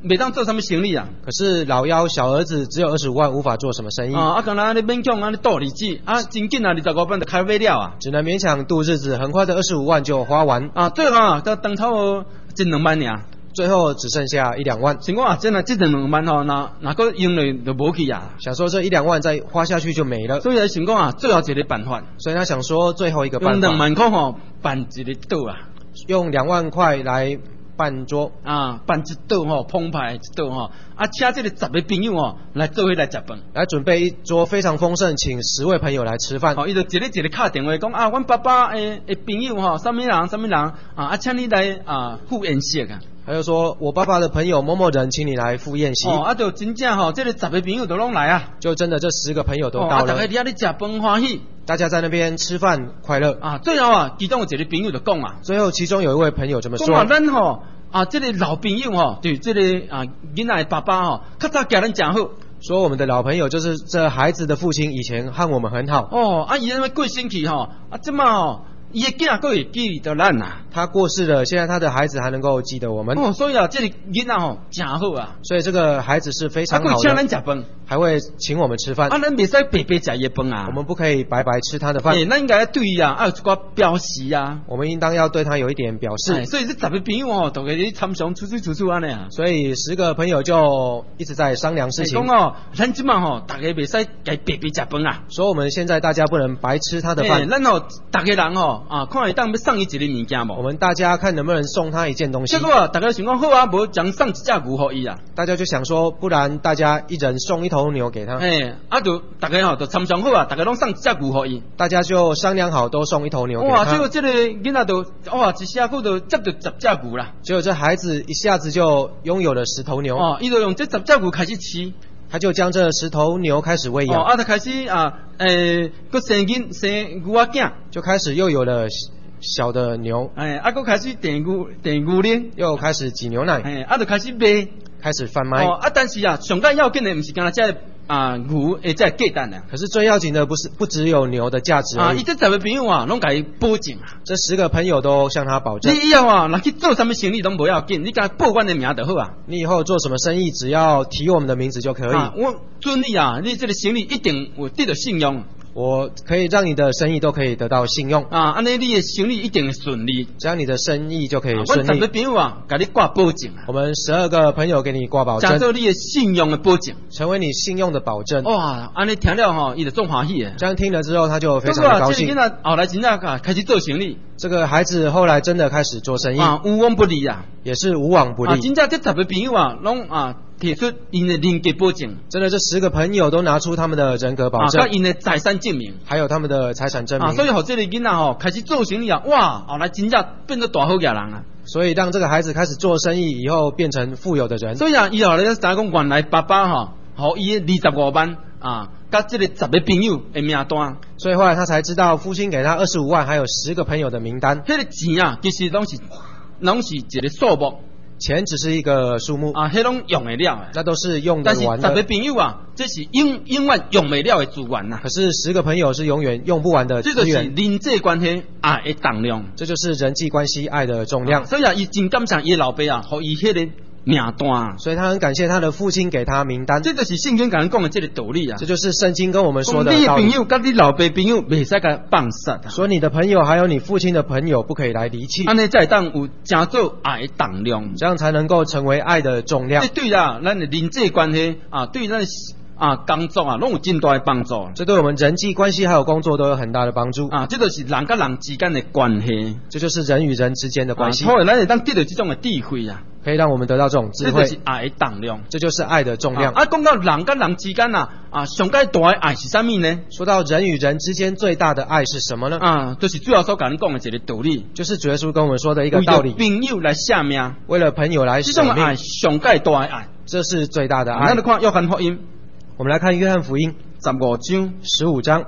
袂当做什么生意啊。 可是老幺小儿子只有二十五万，无法做什么生意， 啊，啊，刚才你勉强啊，你度日子啊，真紧啊，二十五万就开买了啊。 只能勉强度日子，很快的二十五万就花完， 啊，最后啊，到当初一两万尔。 最后只剩下一两万。 想讲啊，真啊，这两万吼，那那个用了就无去啊。 想说这一两万再花下去就没了， 所以想讲啊，最后一个办法， 所以他想说最后一个办法， 用两万块吼办一个桌啊， 用两万块来办桌啊，办一桌吼，澎湃一桌吼，啊，请这个十个朋友吼来做伙来食饭， 来准备一桌非常丰盛，请十位朋友来吃饭。 哦，伊就一个一个敲电话讲啊，阮爸爸诶诶朋友吼，什么人什么人啊，啊，请你来啊赴宴席啊。 他就说我爸爸的朋友某某人，请你来赴宴席。 哦，啊，就真正吼，这个十个朋友都拢来啊， 就真的这十个朋友都到了， 哦、啊，大家伫遐咧食饭欢喜， 大家在那边吃饭快乐啊。最后啊，其中有一个朋友就讲啊， 最后其中有一位朋友这么说：， 讲啊，咱吼啊，这个老朋友吼，对这个啊囡仔的爸爸吼，较早教咱真好。 说我们的老朋友就是这孩子的父亲，以前和我们很好。 哦，啊，伊因为过身去吼，啊，这么吼。伊个囝佫会记得咱呐， 他过世了，现在他的孩子还能够记得我们。 哦，所以啊，这个囡仔吼真好啊， 所以这个孩子是非常好的， 还会请咱食饭， 还会请我们吃饭。 啊，咱袂使白白食伊饭啊， 我们不可以白白吃他的饭。 诶，咱应该对伊啊，要有一寡表示啊， 我们应当要对他有一点表示。 所以这十个朋友吼，都给你参详处处处处安尼啊。 所以十个朋友就一直在商量事情。 讲哦，咱即嘛吼，大家袂使该白白食饭啊。 所以我们现在大家不能白吃他的饭。 咱吼，大家人吼啊，看会当要送伊一个物件无？ 我们大家看能不能送他一件东西。 结果大家想讲好啊，无将送一只牛互伊啊。 大家就想说，不然大家一人送一头牛给他。 诶，啊就大家吼就参详好啊，大家拢送一只牛互伊。 大家就商量好，都送一头牛给他。 哇，结果这个囡仔就哇一下子就接到十只牛啦。 结果这孩子一下子就拥有了十头牛。 哦，伊就用这十只牛开始饲。 他就将这十头牛开始喂养。 哦，啊，他开始啊，诶，佮生囡生牛仔囝， 就开始又有了小的牛。 哎，啊，佮开始订牛订牛奶， 又开始挤牛奶。 哎，啊，就开始卖， 开始贩卖。 哦，啊，但是啊，上紧要紧的，唔是干那只啊牛诶，只价单啊。 可是最要紧的不是不只有牛的价值而已。 啊，伊这十个朋友啊，拢甲伊保证啊。 这十个朋友都向他保证。 你以后啊，若去做什么生意都不要紧，你甲报阮的名就好啊。 你以后做什么生意，只要提我们的名字就可以。 啊、我准你啊，你这个生意一定有得到信用。 我可以让你的生意都可以得到信用啊，安尼你的生意一定会顺利， 这样你的生意就可以顺利。 我十个朋友啊，给你挂保证啊。 我们十二个朋友给你挂保证， 假设你的信用的保证， 成为你信用的保证。 哇，安尼听了吼，伊就中欢喜诶。 这样听了之后，他就非常的高兴。 这个后来真正啊开始做生意。 这个孩子后来真的开始做生意啊，无往不利啊， 也是无往不利。 啊，真正这十个朋友啊，拢啊。提出因的人格保证， 真的这十个朋友都拿出他们的人格保证， 啊，因的财产证明， 还有他们的财产证明， 啊，所以好这个囡仔吼开始做生意啊，哇，后来真正变做大好家人啊， 所以让这个孩子开始做生意以后变成富有的人。 所以啊，以后咧咱讲原来爸爸吼，好伊的二十五万啊，甲这个十个朋友的名单， 所以后来他才知道父亲给他二十五万，还有十个朋友的名单。 迄个钱啊，其实拢是拢是一个数目。 钱只是一个数目啊，迄拢用得了， 那都是用得完的。 但是十个朋友啊，这是永永远用不了的资源呐。 可是十个朋友是永远用不完的资源。 这就是人际关系爱的重量， 这就是人际关系爱的重量。 啊、所以啊，伊真感谢伊老爸啊，互伊迄个名单， 所以他很感谢他的父亲给他名单。 这就是圣经跟人讲的这个道理啊。 这就是圣经跟我们说的道理。 你的朋友跟你老爸朋友袂使甲放杀。 说你的朋友还有你父亲的朋友不可以来离弃。 安尼才当有真做爱的重量， 这样才能够成为爱的重量。 这对啦，咱的人际关系啊，对咱啊工作啊，拢有真大的帮助。 这对我们人际关系还有工作都有很大的帮助啊。这就是人跟人之间的关系， 这就是人与人之间的关系。 好，咱会当得到这种的智慧啊。 可以让我们得到这种智慧， 这就是爱的重量， 这就是爱的重量。 啊，讲到人跟人之间啊，啊，上界大的爱是啥物呢？ 说到人与人之间最大的爱是什么呢？ 啊，就是最后所跟你讲的一个道理， 就是主耶稣跟我们说的一个道理。 为了朋友来舍命， 为了朋友来舍命， 这种爱上界大的爱， 这是最大的爱。 咱来看约翰福音， 我们来看约翰福音十五章， 十五章。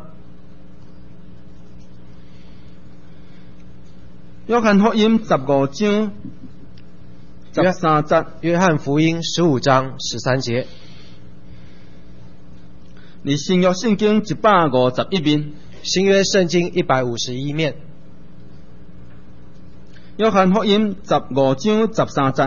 约翰福音十五章。十三节， 约翰福音十五章十三节。 你新约圣经一百五十一面， 新约圣经一百五十一面。 约翰福音十五章十三节，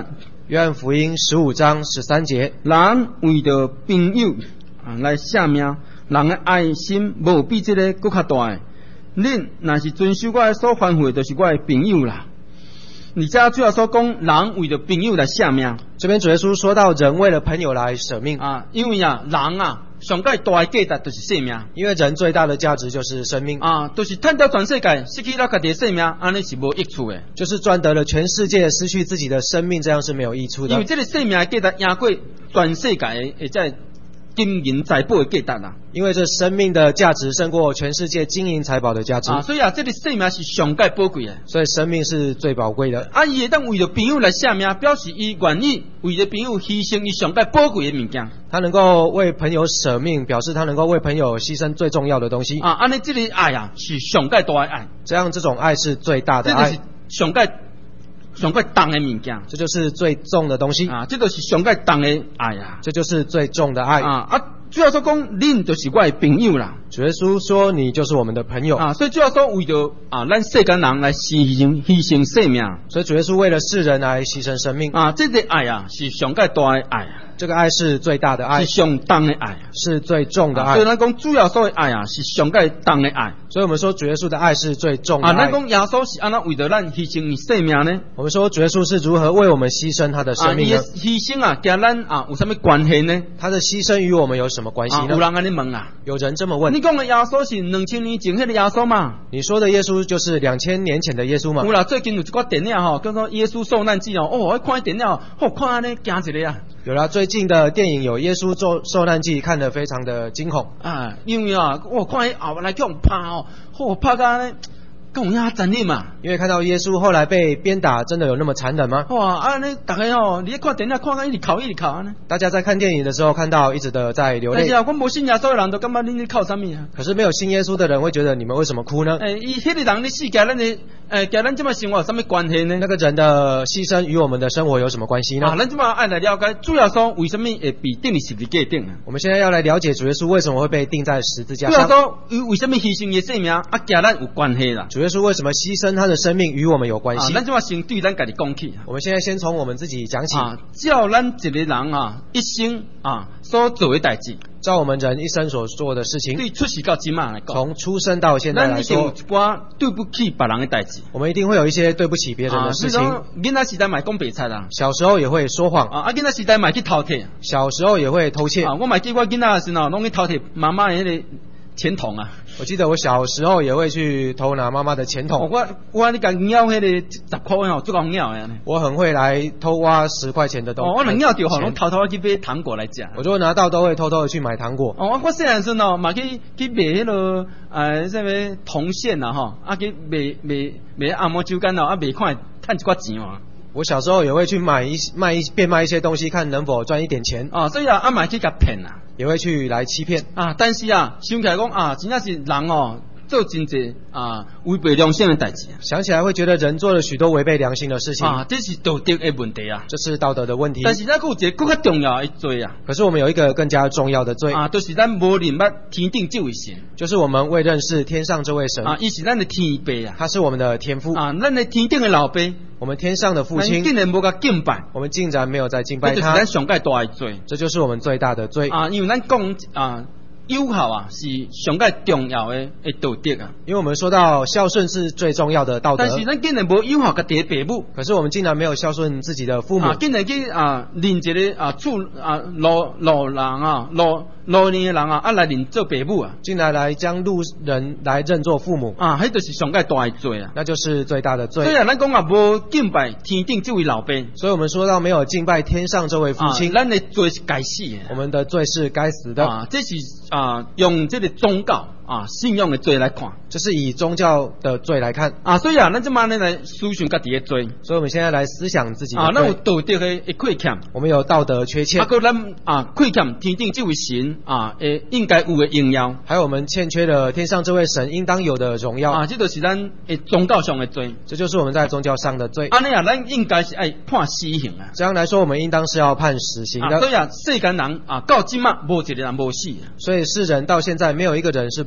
约翰福音十五章十三节， 人为着朋友啊来舍命，人的爱心无比这个更较大的。恁若是遵守我的所吩咐的，就是我的朋友啦。而且主要所讲，人为着朋友来舍命。 这边主耶稣说到，人为了朋友来舍命啊，因为啊，人啊，上界大的价值就是性命。 因为人最大的价值就是生命啊，就是赚到全世界，失去了家己的性命，安尼是无益处的。 就是赚得了全世界，失去自己的生命，这样是没有益处的。 因为这个性命的价值赢过全世界的，会在金银财宝的价值啦。 因为这生命的价值胜过全世界金银财宝的价值啊，所以啊，这个性命是上界宝贵的。 所以生命是最宝贵的。 啊，伊会当为着朋友来舍命，表示伊愿意为着朋友牺牲伊上界宝贵的物件。 他能够为朋友舍命，表示他能够为朋友牺牲最重要的东西。 啊，安尼这个爱啊，是上界大的爱。 这样这种爱是最大的爱。 这就是上界上界重的物件。 这就是最重的东西。 啊，这就是上界重的爱啊。 这就是最重的爱。 啊啊。主要说讲，恁就是我的朋友啦。 主耶稣说，你就是我们的朋友啊，所以主要说为着啊，咱世间人来牺牲牺牲生命。 所以主耶稣为了世人来牺牲生命。 啊，这个爱啊，是上界大的爱啊。 这个爱是最大的爱， 是上重的爱， 是最重的爱。 啊、所以咱讲主要所的爱啊，是上界重的爱。 所以我们说主耶稣的爱是最重的爱。 啊，咱讲耶稣是安怎为着咱牺牲伊生命呢？ 我们说主耶稣是如何为我们牺牲他的生命呢？ 啊，牺牲啊，跟咱啊有什么关系呢？ 他的牺牲与我们有什么关系呢？ 啊、有人安尼问啊， 有人这么问。 你讲的耶稣是两千年前迄个耶稣嘛？ 你说的耶稣就是两千年前的耶稣吗？ 有啦，最近有一个电影吼，叫做《耶稣受难记》哦，哦，我看电影哦，好看安尼惊一个啊。 有啦，最近的电影有《耶稣受受难记》，看得非常的惊恐啊，因为啊，我看迄后来叫人拍哦，好拍甲呢，跟有影残忍嘛。 因为看到耶稣后来被鞭打，真的有那么残忍吗？ 哇，啊，你大家哦，你看电影看甲一直哭一直哭呢。 大家在看电影的时候看到一直的在流泪。 但是啊，我无信耶稣的人都感觉恁咧哭啥物啊？ 可是没有信耶稣的人会觉得你们为什么哭呢？ 诶、欸，伊迄个人咧死，甲咱的诶，甲咱这么生活有什么关系呢？ 那个人的牺牲与我们的生活有什么关系呢？ 啊，咱这么爱来了解，主要说为什么会被钉在十字架顶啊？ 我们现在要来了解主耶稣为什么会被钉在十字架上。 主要说为什么牺牲伊生命啊，甲咱有关系啦？ 主耶稣为什么牺牲他的生命与我们有关系？ 啊，咱这么先对咱家己讲起。 我们现在先从我们自己讲起。 啊，照咱一个人啊一生啊所做的代志。 照我们人一生所做的事情， 对出世到今嘛来讲， 从出生到现在来说， 咱一定有一寡对不起别人的代志。 我们一定会有一些对不起别人的事情。 囡仔时代买讲白菜啦， 小时候也会说谎啊，啊囡仔时代买去偷窃， 小时候也会偷窃。 啊，我买记我囡仔的时候，拢去偷窃妈妈的那个钱筒啊。 我记得我小时候也会去偷拿妈妈的钱筒。 我我你讲鸟迄个十块哦，最讲鸟的。 我很会来偷挖十块钱的东西。 哦，我能鸟掉好，拢偷偷去买糖果来吃。 我就拿到都会偷偷的去买糖果。 哦，我细汉时哦，嘛去去买迄个呃什么铜线呐吼，啊去卖卖卖按摩酒干哦，啊卖看赚一寡钱嘛。 我小时候也会去买一卖一变卖一些东西，看能否赚一点钱。 啊，所以啊，啊买去甲骗啊， 也会去来欺骗啊。但是啊，想起来讲啊，真正是人哦。做真济啊违背良心的代志， 想起来会觉得人做了许多违背良心的事情啊，这是道德的问题啊， 这是道德的问题。 但是咱有一个更加重要的罪啊， 可是我们有一个更加重要的罪啊，就是咱无认捌天顶这位神， 就是我们未认识天上这位神啊，伊是咱的天父啊， 他是我们的天父啊，咱的天顶的老爸， 我们天上的父亲， 竟然无甲敬拜， 我们竟然没有在敬拜他， 这就是咱上界大的罪， 这就是我们最大的罪啊，因为咱讲啊。友好啊，是上界重要的诶道德啊。 因为我们说到孝顺是最重要的道德， 但是咱竟然无友好家己的父母， 可是我们竟然没有孝顺自己的父母， 啊，竟然去啊认一个啊处啊老老人啊老老年的人啊啊来认做父母啊， 竟然来将路人来认作父母啊，迄就是上界大的罪啊， 那就是最大的罪。 所以啊，咱讲啊无敬拜天顶这位老爸， 所以我们说到没有敬拜天上这位父亲， 啊、咱的罪是该死的， 我们的罪是该死的啊，这是啊用这个宗教啊信仰的罪来看， 这是以宗教的罪来看啊，所以啊，咱这么呢来思想家己的罪， 所以我们现在来思想自己的罪啊，咱有道德的的亏欠， 我们有道德缺欠， 啊，个咱啊亏欠天顶这位神啊诶应该有的荣耀， 还有我们欠缺的天上这位神应当有的荣耀啊，这就是咱诶宗教上的罪， 这就是我们在宗教上的罪。 安尼啊，咱应该是爱判死刑啊， 这样来说，我们应当是要判死刑的。 啊、所以啊，世间人啊到今嘛无一个人无死， 所以世人到现在没有一个人是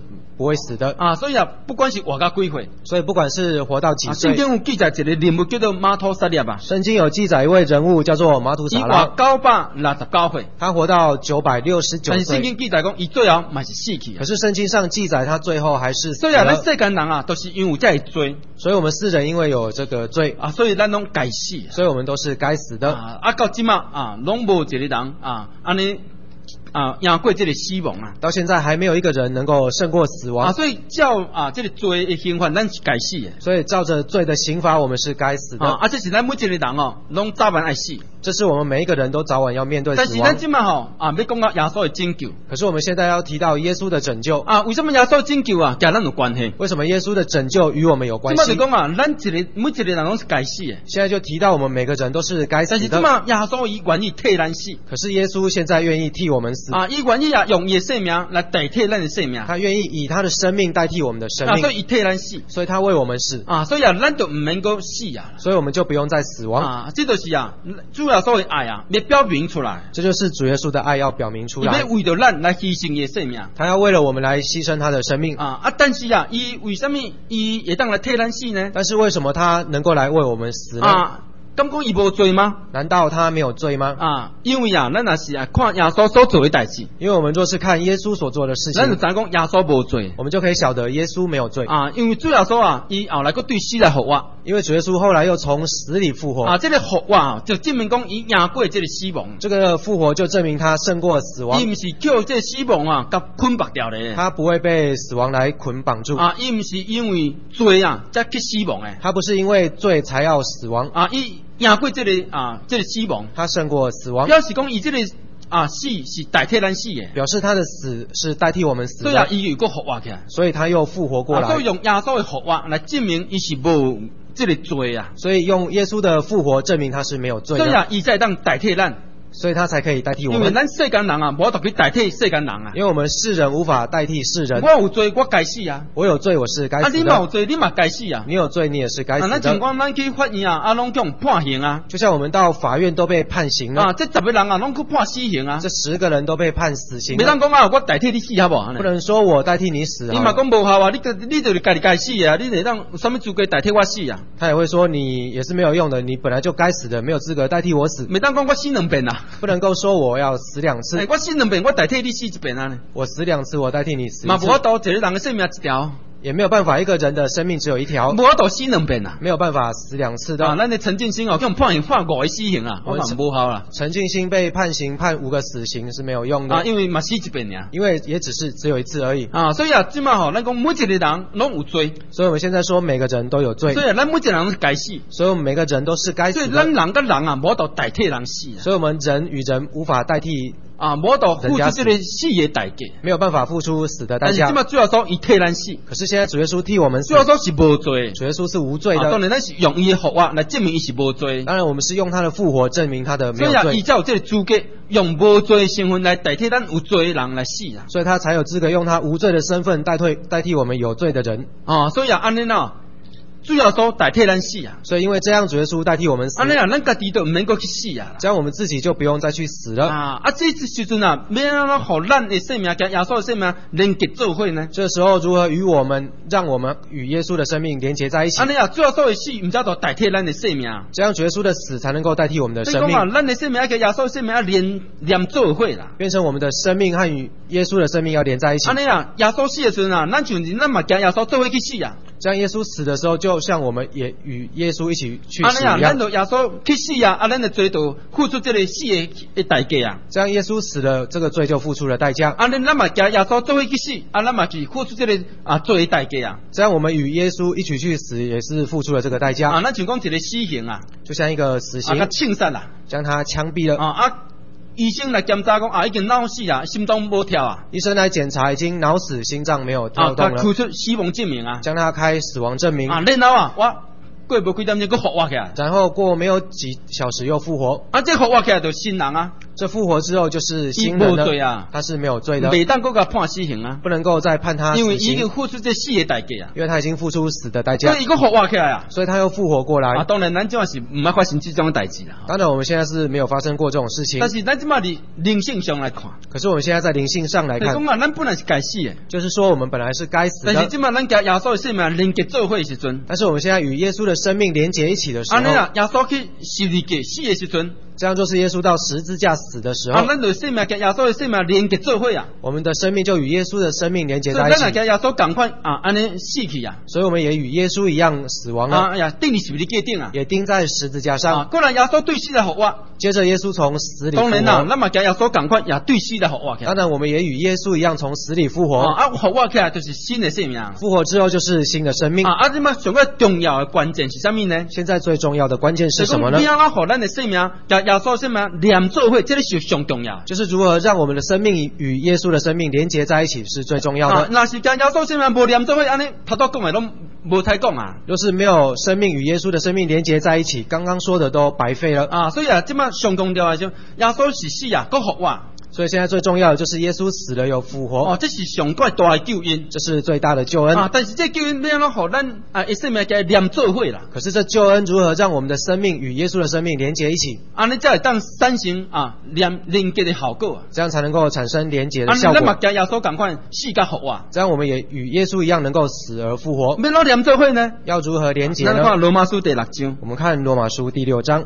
不会死的。 啊，所以啊，不管是活到几岁， 所以不管是活到几啊， 岁， 圣经有記載一個人物叫做馬土撒列啊， 圣經有記載一位人物叫做馬土撒伊活拉， 九百六十九歲， 他活到九百六十九但是聖歲。 經記載講，伊最後嘛是死去可。是聖經上記載他最後還是死所以啊，咱了。 世間人啊，都是因為有這個罪所以我們世人因為有這個罪， 啊，所以咱攏該死啊。 所以我們都是該死的。 啊，啊到即嘛啊，攏無一個人啊，安尼啊贏過這個死亡啊。 到現在還沒有一個人能夠勝過死亡。 啊，所以照啊這個罪的刑罰，咱是該死的。 所以照着罪的刑罰，我們是該死的。 啊，啊這是咱每一個人哦，攏早晚愛死。 這是我們每一個人都早晚要面對死亡。 但是咱即嘛吼啊，要講到耶穌的拯救。 可是我們現在要提到耶穌的拯救啊，為什麼耶穌拯救啊，跟咱有關係？ 為什麼耶穌的拯救與我們有關即嘛就係？ 講啊，咱一個每一個人攏是該死的。 現在就提到我們每個人都是該死的。 但是即嘛耶穌伊願意替咱死。 可是耶穌現在願意替我們死。 啊，伊願意啊用伊的生命來代替咱的生命。 他願意以他的生命代替我們的生啊， 命。 所以伊替咱死。 所以他為我們死。 啊，所以啊，咱就唔能夠死啊。 所以我們就不用再死亡。 啊，這就是啊，主耶穌的愛啊，要表明出來。 這就是主耶穌的愛要表明出來。 伊要為着咱來犧牲伊的生命。 他要為了我們來犧牲他的生命。 啊啊，但是啊，伊為什麼伊會當來替咱死呢？ 但是為什麼他能夠來為我們死呢？ 啊，咁講伊無罪嗎？ 難道他沒有罪嗎？ 啊，因為啊，咱若是啊看耶穌所做的代志， 因為我們若是看耶穌所做的事情， 咱就知講耶穌無罪。 我們就可以曉得耶穌沒有罪。 啊，因為主耶穌啊，伊後來佫對死來復活。 因為主耶穌後來又從死裡復活。 啊，這個復活啊，就證明講伊贏過這個死亡。 這個復活就證明他勝過死亡。 伊唔是叫這個死亡啊，甲捆綁掉咧。 他不會被死亡來捆綁住。 啊，伊唔是因為罪啊，才去死亡誒。 他不是因為罪才要死亡。 啊，伊贏過這個啊，這個死亡。 他勝過死亡。 表示講伊這個啊死是代替咱死嘅。 表示他的死是代替我們死的。 對啊，伊又個復活起來。 所以他又復活過來。 啊，所以用耶穌的復活來證明伊是無這個罪啊。 所以用耶穌的復活證明他是沒有罪的。 對啊，伊才當代替咱。 所以他才可以代替我們。 因為咱世間人啊，無法度去代替世間人啊。 因為我們世人無法代替世人。 我有罪，我該死啊。 我有罪，我是該死的。 啊，你嘛有罪，你嘛該死啊。 你有罪，你也是該死的。 啊，咱情況咱去法院啊，啊，攏叫判刑啊。 就像我們到法院都被判刑了。 啊，這十個人啊，攏去判死刑啊。 這十個人都被判死刑。 沒當講啊，我代替你死好不好？ 不能說我代替你死。 你嘛講無效啊，你個你就是家己該死啊，你得當有什麼資格代替我死啊？ 他也會說你也是沒有用的，你本來就該死的，沒有資格代替我死。 沒當講我死兩遍啊， 不能夠說我要死兩次。 欸、我死兩遍，我代替你死一遍啊。 我死兩次，我代替你死一次。 嘛無法度一個人的生命一條。 也沒有辦法，一個人的生命只有一條， 無法度死兩遍啊， 沒有辦法死兩次的。 啊，咱的陳進興哦，叫判刑判五個死刑啊，我講無效啦。 陳進興被判刑判五個死刑是沒有用的啊，因為嘛死一遍呀， 因為也只是只有一次而已。 啊，所以啊，即嘛吼，咱講每一個人攏有罪， 所以我們現在說每個人都有罪。 所以啊，咱每一個人都是該死， 所以我們每個人都是該死的。 所以咱人跟人啊，無法度代替人死啊。 所以我們人與人無法代替。 啊，無度付出這個死的代價， 沒有辦法付出死的代價。 但是即嘛主要說伊替咱死， 可是現在主耶穌替我們死， 主要說是無罪， 主耶穌是無罪的。 啊、當然咱是用伊的復活來證明伊是無罪。 當然我們是用他的復活證明他的沒有罪。 所以啊，伊才有這個資格用無罪的身份來代替咱有罪的人來死啊。 所以他才有資格用他無罪的身份代替代替我們有罪的人。 啊，所以啊，安尼吶。主要說代替咱死啊， 所以因為這樣主耶穌代替我們死， 啊，那樣咱家己都唔能夠去死啊， 這樣我們自己就不用再去死了啊。啊，這時陣啊，要安怎互咱的生命跟耶穌的生命連結做伙呢？ 這時候如何與我們讓我們與耶穌的生命連結在一起？ 啊，那樣主要說的死，唔知道代替咱的生命， 這樣主耶穌的死才能夠代替我們的生命。 所以講啊，咱的生命跟耶穌的生命要連連做伙啦， 變成我們的生命和與耶穌的生命要連在一起。 啊，那樣耶穌死的時陣啊，咱像咱嘛跟耶穌做伙去死啊。 這樣耶穌死的時候，就像我們也與耶穌一起去死一樣。 啊，那樣咱就耶穌去死啊，啊，咱的罪就付出這個死的的代價啊。 這樣耶穌死了，這個罪就付出了代價。 啊，咱咱嘛跟耶穌做伙去死，啊，咱嘛去付出這個啊罪的代價啊。 這樣我們與耶穌一起去死，也是付出了這個代價。 啊，咱像講一個死刑啊， 就像一個死刑， 啊，槍殺啦， 將他槍斃了。 啊啊。醫生來檢查講啊，已經腦死啊，心臟無跳啊。 醫生來檢查，已經腦死，心臟沒有跳動了。 啊，開出死亡證明啊， 將他開死亡證明。 啊，然後啊，我過無幾點鐘，佫復活起來。 然後過沒有幾小時又復活。 啊，這復活起來就新人啊。 这复活之后就是伊新人无罪了， 啊， 他是没有罪的， 袂当搁甲判死刑啊， 不能够再判他因为死刑， 已经付出这死的代价啊， 因为他已经付出死的代价所以，伊搁复活起来啊。 所以他又复活过来。 啊，当然咱即马是毋捌发生这种代志啦。 当然我们现在是没有发生过这种事情， 但是咱即马伫灵性上来看， 可是我们现在在灵性上来看， 就是讲啊，咱本来是该死的， 就是说我们本来是该死的， 但是即马咱甲耶稣的生命连结做伙的时阵， 但是我们现在与耶稣的生命连结一起的时候， 安尼啊，耶稣去十字架死的时阵， 这样就是耶稣到十字架死的时啊， 候， 咱就生命甲耶稣的生命连结做伙啊， 我们的生命就与耶稣的生命连结所以在一起， 咱也甲耶稣共款啊，安尼死去啊， 所以我们也与耶稣一样死亡了， 啊呀，钉伫十字架顶啊， 也钉在十字架啊， 上。 过来耶稣对死来复活， 接着耶稣从死里复当然啦， 活， 咱嘛甲耶稣共款也对死来复活起来， 当然我们也与耶稣一样从死里复活， 啊，啊复活起来就是新的生命啊， 复活之后就是新的生命。 啊，即马上个重要的关键是啥物呢？ 现在最重要的关键是什么呢？ 你要互咱的生命甲耶稣的生命连做伙，这个是上重要。 就是如何让我们的生命与耶稣的生命连结在一起是最重要啊， 的。 若是甲耶稣生命无连做伙，安尼头拄讲的拢无太讲啊。 若是没有生命与耶稣的生命连结在一起，刚刚说的都白费了。 啊，所以啊，即马上重要的就耶稣是死啊，搁复活。 所以现在最重要的就是耶稣死了又复活， 哦，这是上怪大的救恩。 这是最大的救恩。 啊，但是这救恩要让互咱啊，一生命甲连做伙啦。 可是这救恩如何让我们的生命与耶稣的生命连结一起？ 安尼才会当产生啊连连结的效果啊。 这样才能够产生连结的安尼效果。 咱嘛甲耶稣共款死甲复活。 这样我们也与耶稣一样能够死而复活。 要怎连做伙呢？ 要如何连结咱呢？ 看罗马书第六章。 我们看罗马书第六章。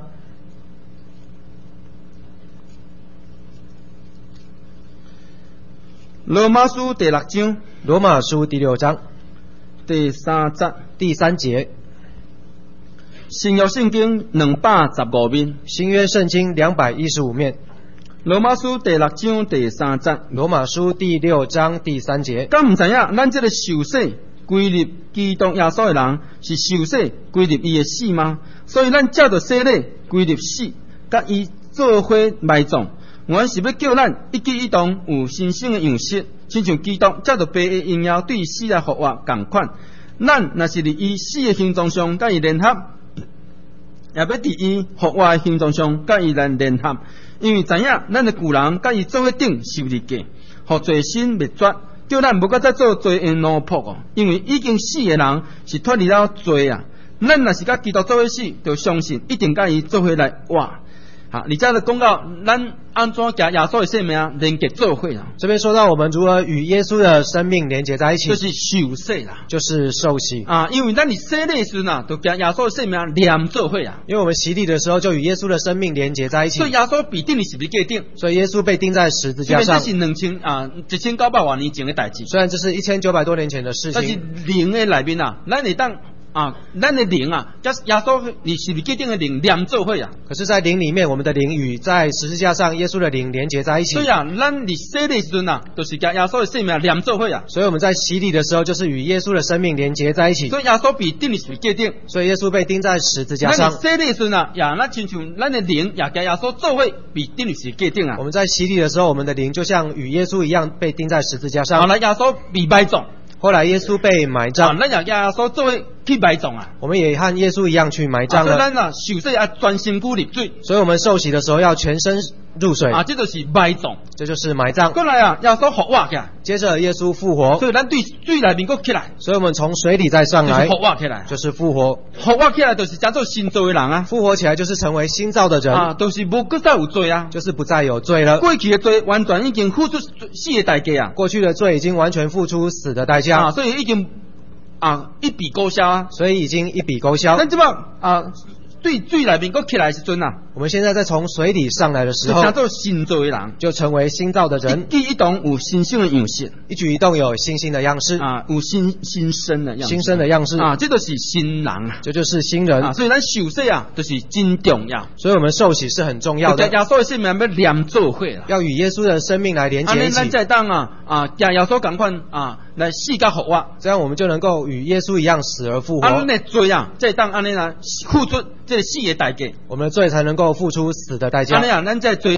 罗马书第六章， 罗马书第六章第三节， 第三节， 新约圣经两百十五面。 新约圣经两百一十五面。 罗马书第六章第三节， 罗马书第六章第三节。 敢毋知影，咱这个受洗归入基督耶稣的人，是受洗归入伊的死吗？所以咱照着洗礼归入死，甲伊做伙埋葬。原是要叫咱一举一动有新生的样式，亲像基督照着爸的荣耀对死来复活共款。咱若是伫伊死的形状上甲伊联合，也要伫伊复活的形状上甲伊来联合，因为知影咱的旧人甲伊做伙顶十字架，互罪身灭绝，叫咱无搁再做罪的奴仆哦。因为已经死的人是脱离了罪啊。咱若是甲基督做伙死，就相信一定甲伊做伙来活。好，而家就讲到咱安怎甲耶稣的生命连结做伙啊？ 这边说到我们如何与耶稣的生命连结在一起， 就是受洗啦， 就是受洗啊，因为咱你洗礼时呐，就甲耶稣的生命连做伙啊。 因为我们洗礼的时候就与耶稣的生命连结在一起， 所以耶稣被钉伫十字架顶， 所以耶稣被钉在十字架上。 这是两千啊一千九百多年前的代志。 虽然这是一千九百多年前的事但是情， 灵的内面啊，咱会当啊，咱的灵啊，甲耶稣你十字架顶的灵连做伙啊。 可是，在灵里面，我们的灵与在十字架上耶稣的灵连结在一起。 所以啊，咱伫洗礼时阵啊，就是甲耶稣的生命连做伙啊。 所以我们在洗礼的时候，就是与耶稣的生命连结在一起。 所以耶稣被钉伫十字架顶， 所以耶稣被钉在十字架上。 咱洗礼时阵啊，也那亲像咱的灵也甲耶稣做伙被钉伫十字架顶啊。 我们在洗礼的时候，我们的灵就像与耶稣一样被钉在十字架上。 后来耶稣被埋葬， 后来耶稣被埋葬， 啊，咱也甲耶稣做伙去埋葬啊。 我们也和耶稣一样去埋葬了。 啊、所以咱啊受洗啊全身躯入水， 所以我们受洗的时候要全身入水啊，这就是埋葬。 这就是埋葬。 过来啊，耶稣复活起来， 接着耶稣复活， 所以咱对水内面搁起来， 所以我们从水里再上来， 就是复活起来， 就是复活。 复活起来就是叫做新造的人啊， 复活起来就是成为新造的人啊，都、就是无搁再有罪啊， 就是不再有罪了。 过去的罪完全已经付出死的代价啊， 过去的罪已经完全付出死的代价啊，所以已经啊一笔勾销啊， 所以已经一笔勾销。 咱即摆啊对水内面搁起来的时阵啊， 我们现在在从水里上来的时候， 就叫做新造的人， 就成为新造的人， 一举一动有新生的样式， 一举一动有新兴的样式啊，有新新生的样式， 新生的样式啊，这就是新人啊， 这就是新人啊，所以咱受洗啊，就是真重要， 所以我们受洗是很重要的， 耶稣的生命要连做伙啦， 要与耶稣的生命来连结一起， 咱才当啊啊，甲耶稣同款啊，来死甲复活， 这样我们就能够与耶稣一样死而复活。 啊，咱的罪啊，才当安尼啦，付出这个死的代价， 我们的罪才能够付出死的代价。 安尼啊，咱才罪就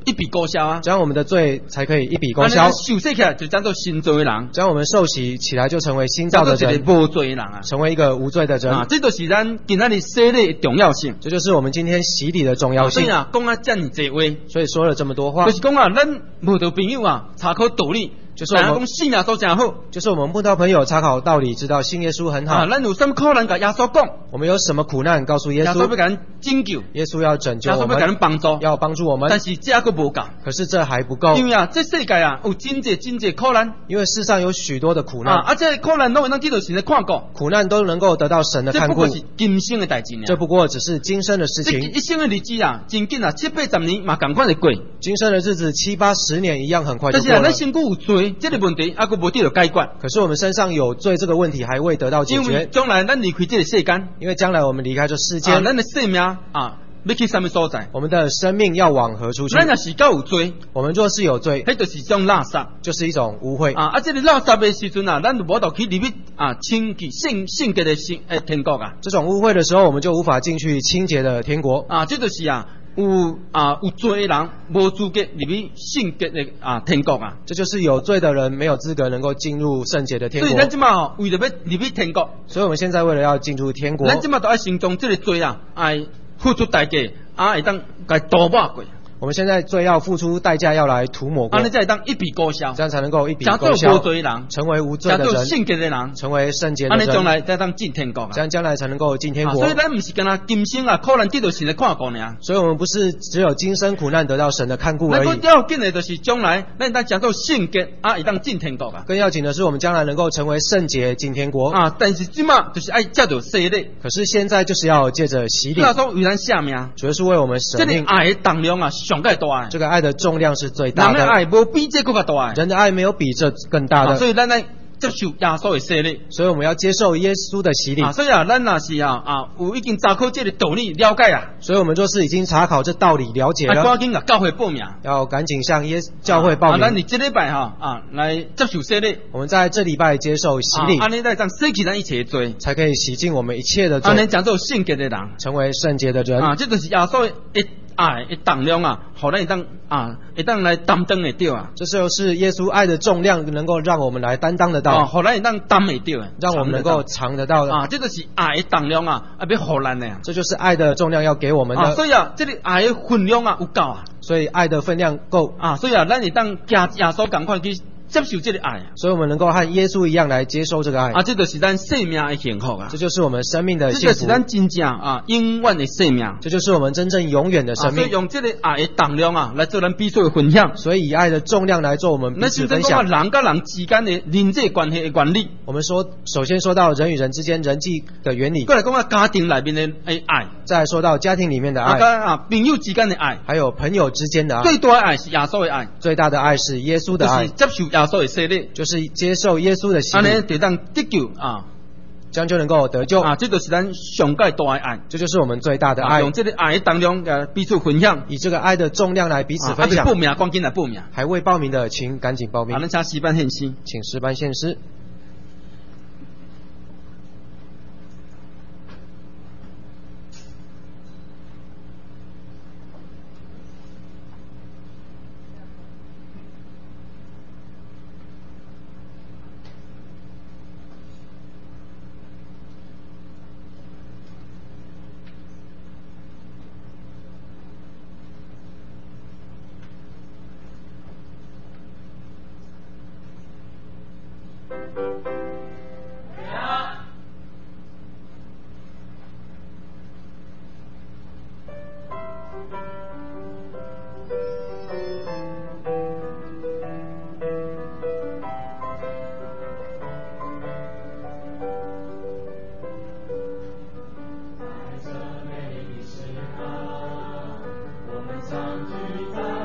一笔勾销啊。 这样我们的罪才可以一笔勾销。 受洗起来就叫做新造的人， 这样我们受洗起来就成为新造的人， 无罪的人啊， 成为一个无罪的人啊。这就是咱今仔日洗礼的重要性， 这就是我们今天洗礼的重要性。 所以啊，讲啊这么多话， 所以说了这么多话， 就是讲啊，咱无道朋友啊，查考道理。就是我们讲信耶稣真好， 就是我们慕道朋友查考道理，知道信耶稣很好。 啊，咱有什么苦难甲耶稣讲？ 我们有什么苦难告诉耶稣？ 耶稣要给咱拯救， 耶稣要拯救我们， 耶稣要给咱帮助， 要帮助我们。 但是这还无够， 可是这还不够。 因为啊，这世界啊有真济真济苦难， 因为世上有许多的苦难啊，啊，这苦难都会当得到神的看顾， 苦难都能够得到神的看顾。 这不过是今生的代志呢， 这不过只是今生的事情。 一生的日子啊，真紧啊，七八十年嘛，赶快的过。 今生的日子七八十年一样很快就过了。 但是啊，咱身躯有罪，这个问题还佫无得到解决。 可是我们身上有罪这个问题还未得到解决。 因为将来咱离开这个世间， 因为将来我们离开这世间， 啊，咱的生命啊，要去什么所在？ 我们的生命要往何处去？ 咱若是够有罪， 我们若是有罪， 迄就是一种垃圾， 就是一种污秽啊！啊，这个垃圾的时阵啊，咱就无到去入去啊，清洁圣圣洁的圣诶天国啊。 这种污秽的时候，我们就无法进去清洁的天国啊！这就是啊。有啊有罪的人无资格入去圣洁的啊天国啊， 这就是有罪的人没有资格能够进入圣洁的天国。 所以咱即马为了要入去天国， 所以我们现在为了要进入天国， 咱即马都要先将这个罪啊，爱付出代价，啊会当该渡抹过。 我们现在罪要付出代价，要来涂抹过， 啊，你才当一笔勾销， 这样才能够一笔勾销， 无罪的人， 成为无罪的人， 成圣洁的人， 成为圣洁的人， 啊，你将来才当进天国啊， 这样将来才能够进天国。 啊、所以咱不是跟他今生啊，苦难得到神的看顾呢。 所以我们不是只有今生苦难得到神的看顾而已。 更要紧的就是将来，咱当讲到圣洁啊，会当进天国啊。 更要紧的是，我们将来能够成为圣洁进天国啊。但是即马就是爱借着洗礼， 可是现在就是要借着洗礼。 那说为咱下命， 主要是为我们舍命。 这个爱的重量啊，上个大。 这个爱的重量是最大的。 人的爱无比这更大。 人的爱没有比这更大的。 啊、所以咱来接受耶稣的洗礼， 所以我们要接受耶稣的洗礼。 啊，所以啊，咱若是啊啊有已经查考这个道理了解啊， 所以我们若是已经查考这道理了解了， 赶紧啊教会报名， 要赶紧向耶教会报名。 啊，咱你这礼拜哈啊来接受洗礼， 我们在这礼拜接受洗礼， 安尼来当洗去咱一切的罪， 才可以洗净我们一切的罪， 安尼讲做圣洁的人， 成为圣洁的人啊，这就是耶稣的爱的重量啊，好咱会当啊会当来担当的掉啊， 这就是耶稣爱的重量，能够让我们来担当得到， 啊，好咱会当担得掉， 让我们能够尝得到的啊，这就是爱的重量啊，啊要好咱的， 这就是爱的重量要给我们的， 啊，所以啊，这个爱的分量啊有够啊， 所以爱的分量够啊，所以啊，咱会当加耶稣赶快去接受这个爱， 所以我们能够和耶稣一样来接受这个爱啊，这就是咱生命的幸福啊， 这就是我们生命的幸福， 这就是咱真正啊永远的生命， 这就是我们真正永远的生命。 啊、所以用这个爱的重量啊，来做咱彼此的分享。 所以以爱的重量来做我们彼此分享。 人跟人之间的人际关系的原理。 我们说，首先说到人与人之间人际的原理。 过来讲啊，家庭里面的爱。 再来说到家庭里面的爱。 啊，朋友之间的爱。 还有朋友之间的爱。 最多的爱是耶稣的爱。 最大的爱是耶稣的爱。 就是接受耶稣的洗礼。 就是接受耶稣的洗礼。 安尼就当得救啊。 这样就能够得救啊！这就是咱上界大的爱， 这就是我们最大的爱。 啊、用这个爱的重量呃彼此分享， 以这个爱的重量来彼此分享。 啊、报名，赶紧来报名。 还未报名的，请赶紧报名。 好，咱请诗班献诗， 请诗班献诗。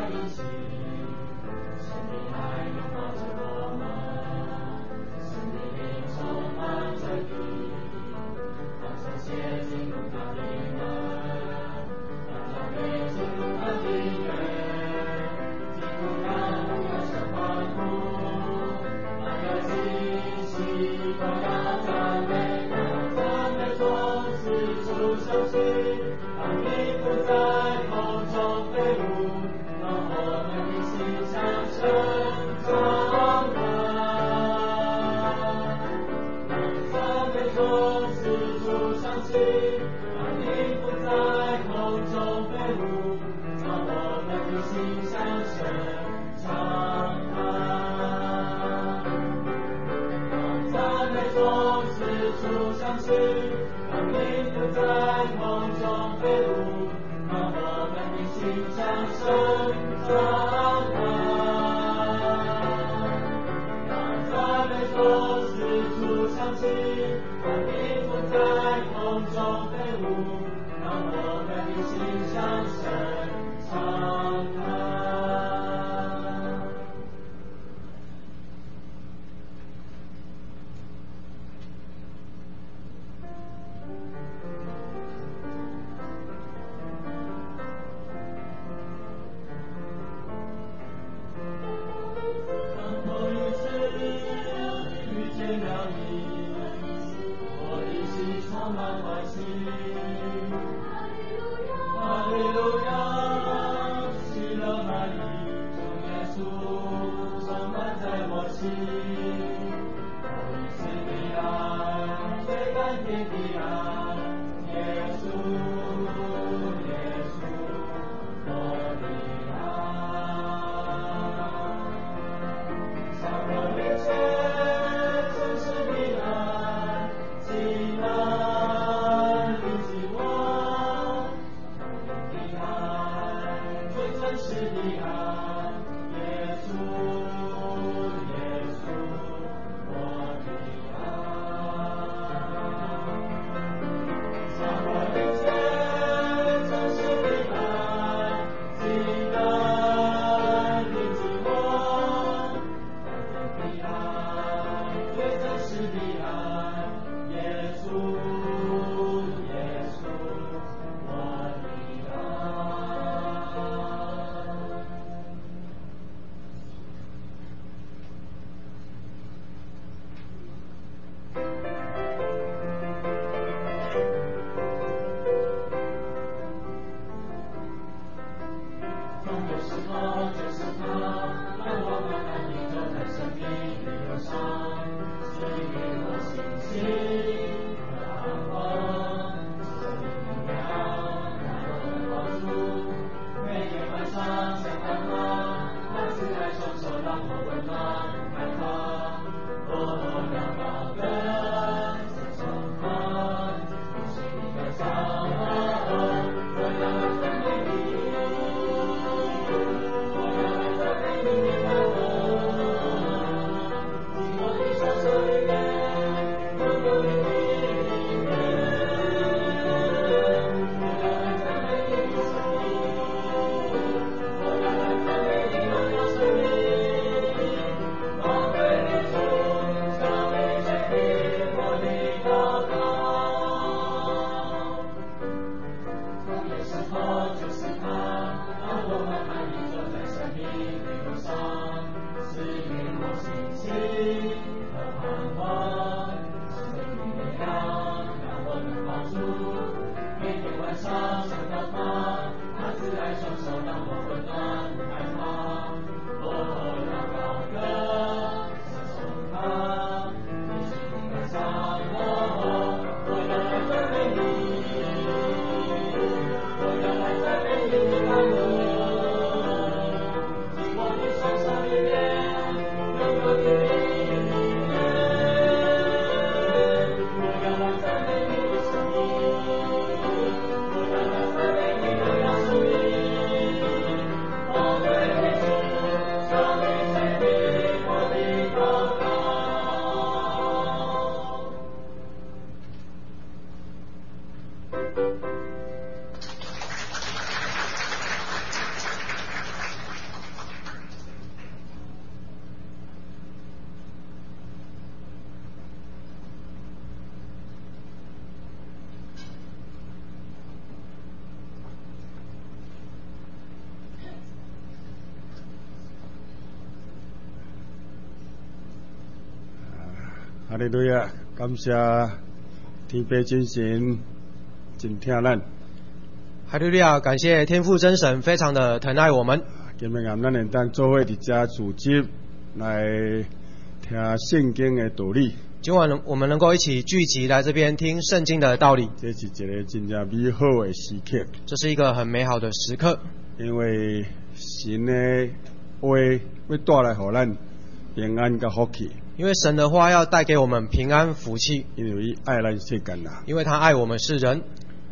生命爱拥抱着我们，生命哈利路亚！感谢天父真神真疼咱。 哈利路亚！感谢天父真神非常的疼爱我们。 今日俺咱能当做伙伫遮组织来听圣经的道理。 今晚我们能够一起聚集来这边听圣经的道理， 这是一个真正美好的时刻。 这是一个很美好的时刻， 因为神的话要带来给咱平安甲福气， 因为神的话要带给我们平安福气， 因为伊爱咱世间人。 因为他爱我们世人。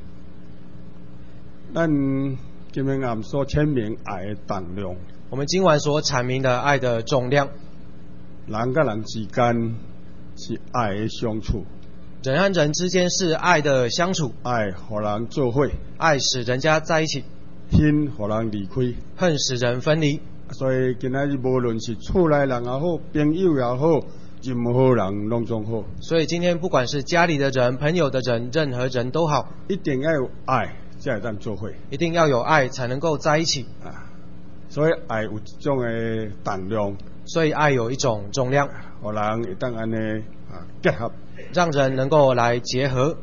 咱今日暗所阐明爱的重量， 我们今晚所阐明的爱的重量， 人甲人之间是爱的相处， 人和人之间是爱的相处， 爱互人做伙， 爱使人家在一起， 恨互人离开。 恨使人分离。 所以今仔日无论是厝内人也好，朋友也好，任何人拢总好， 所以今天不管是家里的人、朋友的人，任何人都好， 一定要有爱，才会当做伙。 一定要有爱才能够在一起。 啊，所以爱有一种的重量， 所以爱有一种重量， 互人会当安尼啊结合， 让人能够来结合，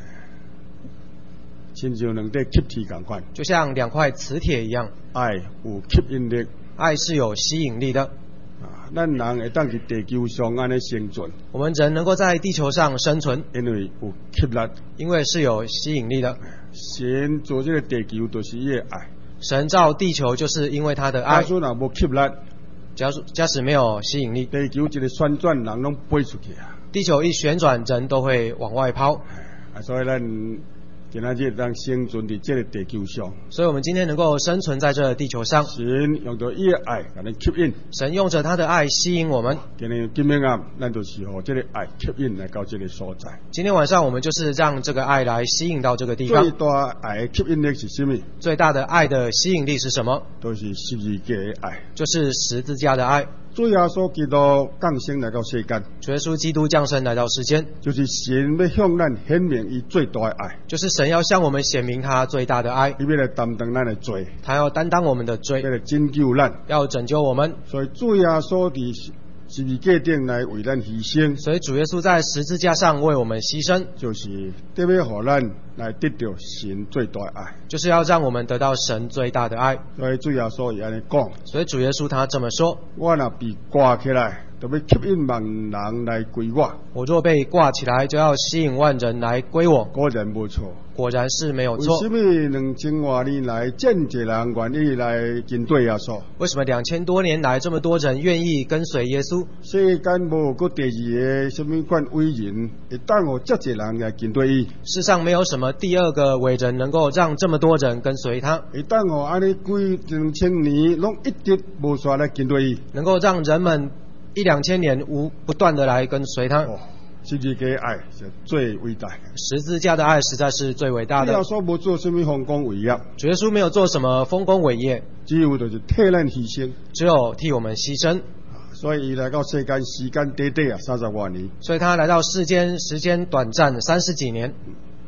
亲像两块吸铁共款。 就像两块磁铁一样， 爱有吸引力， 爱是有吸引力的。 啊，咱人会当伫地球上安尼生存， 我们人能够在地球上生存， 因为有吸力。 因为是有吸引力的。 神做这个地球就是伊的爱， 神造地球就是因为他的假爱。 使若无吸力， 假使假使没有吸引力， 地球一个旋转，人拢飞出去啊！ 地球一旋转，人都会往外抛。 啊，所以咱今仔日当生存伫这个地球上， 所以我们今天能够生存在这地球上， 神用到伊的爱，甲咱吸引。 神用着他的爱吸引我们。 今日今日暗，咱就是互这个爱吸引来到这个所在。 今天晚上我们就是让这个爱来吸引到这个地方。 最大爱的吸引力是什么？ 最大的爱的吸引力是什么？ 都是十字架的爱， 就是十字架的爱。 主耶稣基督降生来到世间， 主耶稣基督降生来到世间， 就是神要向咱显明伊最大的爱， 就是神要向我们显明他最大的爱， 伊要来担当咱的罪， 他要担当我们的罪， 要来拯救咱， 要拯救我们。 所以主耶稣伫十字架顶来为咱牺牲， 所以主耶稣在十字架上为我们牺牲， 就是特别互咱来得到神最大的爱， 就是要让我们得到神最大的爱。 所以主耶稣也安尼讲， 所以主耶稣他这么说： 我若被挂起来，就要吸引万人来归我。 我若被挂起来，就要吸引万人来归我。 果然无错。 果然是没有错。 为什么两千多年来，真济人愿意来跟对耶稣？ 为什么两千多年来这么多人愿意跟随耶稣？ 世间无个第二个什么款伟人，会当互这济人来跟对伊。 世上没有什么第二个伟人能够让这么多人跟随他， 会当互安尼几两千年拢一直无煞来跟对伊， 能够让人们一两千年无不断的来跟随他。 哦，十字架的爱是最伟大的， 十字架的爱实在是最伟大的。 主耶稣无做什么丰功伟业， 主耶稣没有做什么丰功伟业， 只有就是替咱牺牲， 只有替我们牺牲。 所以伊来到世间时间短短啊，三十多年。 所以他来到世间时间短暂三十几年。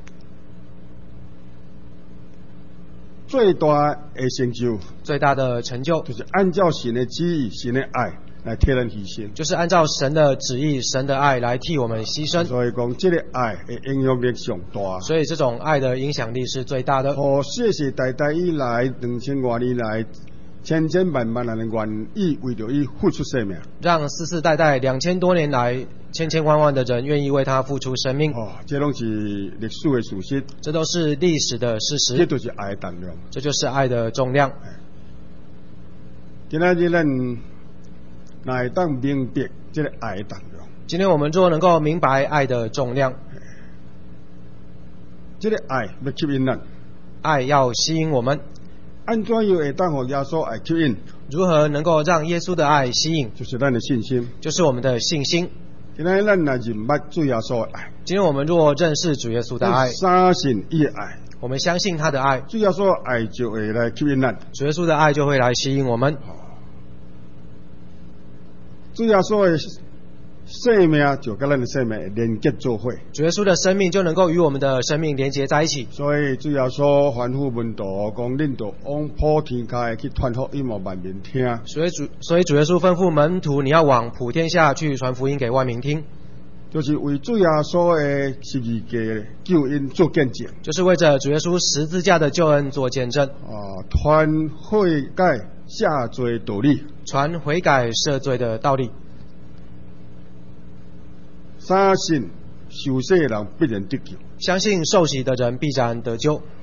最大的成就， 最大的成就就是按照神的旨意、神的爱来替咱牺牲， 就是按照神的旨意、神的爱来替我们牺牲。 所以讲，这个爱的影响力上大。 所以这种爱的影响力是最大的。 哦，世世代代以来，两千多年来，千千万万人愿意为着伊付出生命， 让世世代代两千多年来，千千万万的人愿意为他付出生命。 哦，这拢是历史的事实， 这都是历史的事实。 这就是爱的重量， 这就是爱的重量。 今仔日咱乃会当明白这个爱的重量。 今天我们若能够明白爱的重量， 这个爱要吸引咱， 爱要吸引我们。 安怎又会当互耶稣爱吸引？ 如何能够让耶稣的爱吸引？ 就是咱的信心， 就是我们的信心。 今仔咱若认捌主耶稣的爱， 今天我们若认识主耶稣的爱， 相信伊的爱， 我们相信他的爱， 主耶稣的爱就会来吸引咱， 主耶稣的爱就会来吸引我们。 主耶稣的生命就跟咱的生命连结做伙， 主耶稣的生命就能够与我们的生命连结在一起。 所以主耶稣吩咐门徒讲，恁着往普天下去传福音给万民听。 所以主，所以主耶稣吩咐门徒，你要往普天下去传福音给万民听， 就是为主耶稣的十字架救恩做见证， 就是为着主耶稣十字架的救恩做见证。 啊，传悔改下罪道理， 传悔改赦罪的道理。 相信受洗的人必然得救， 相信受洗的人必然得救。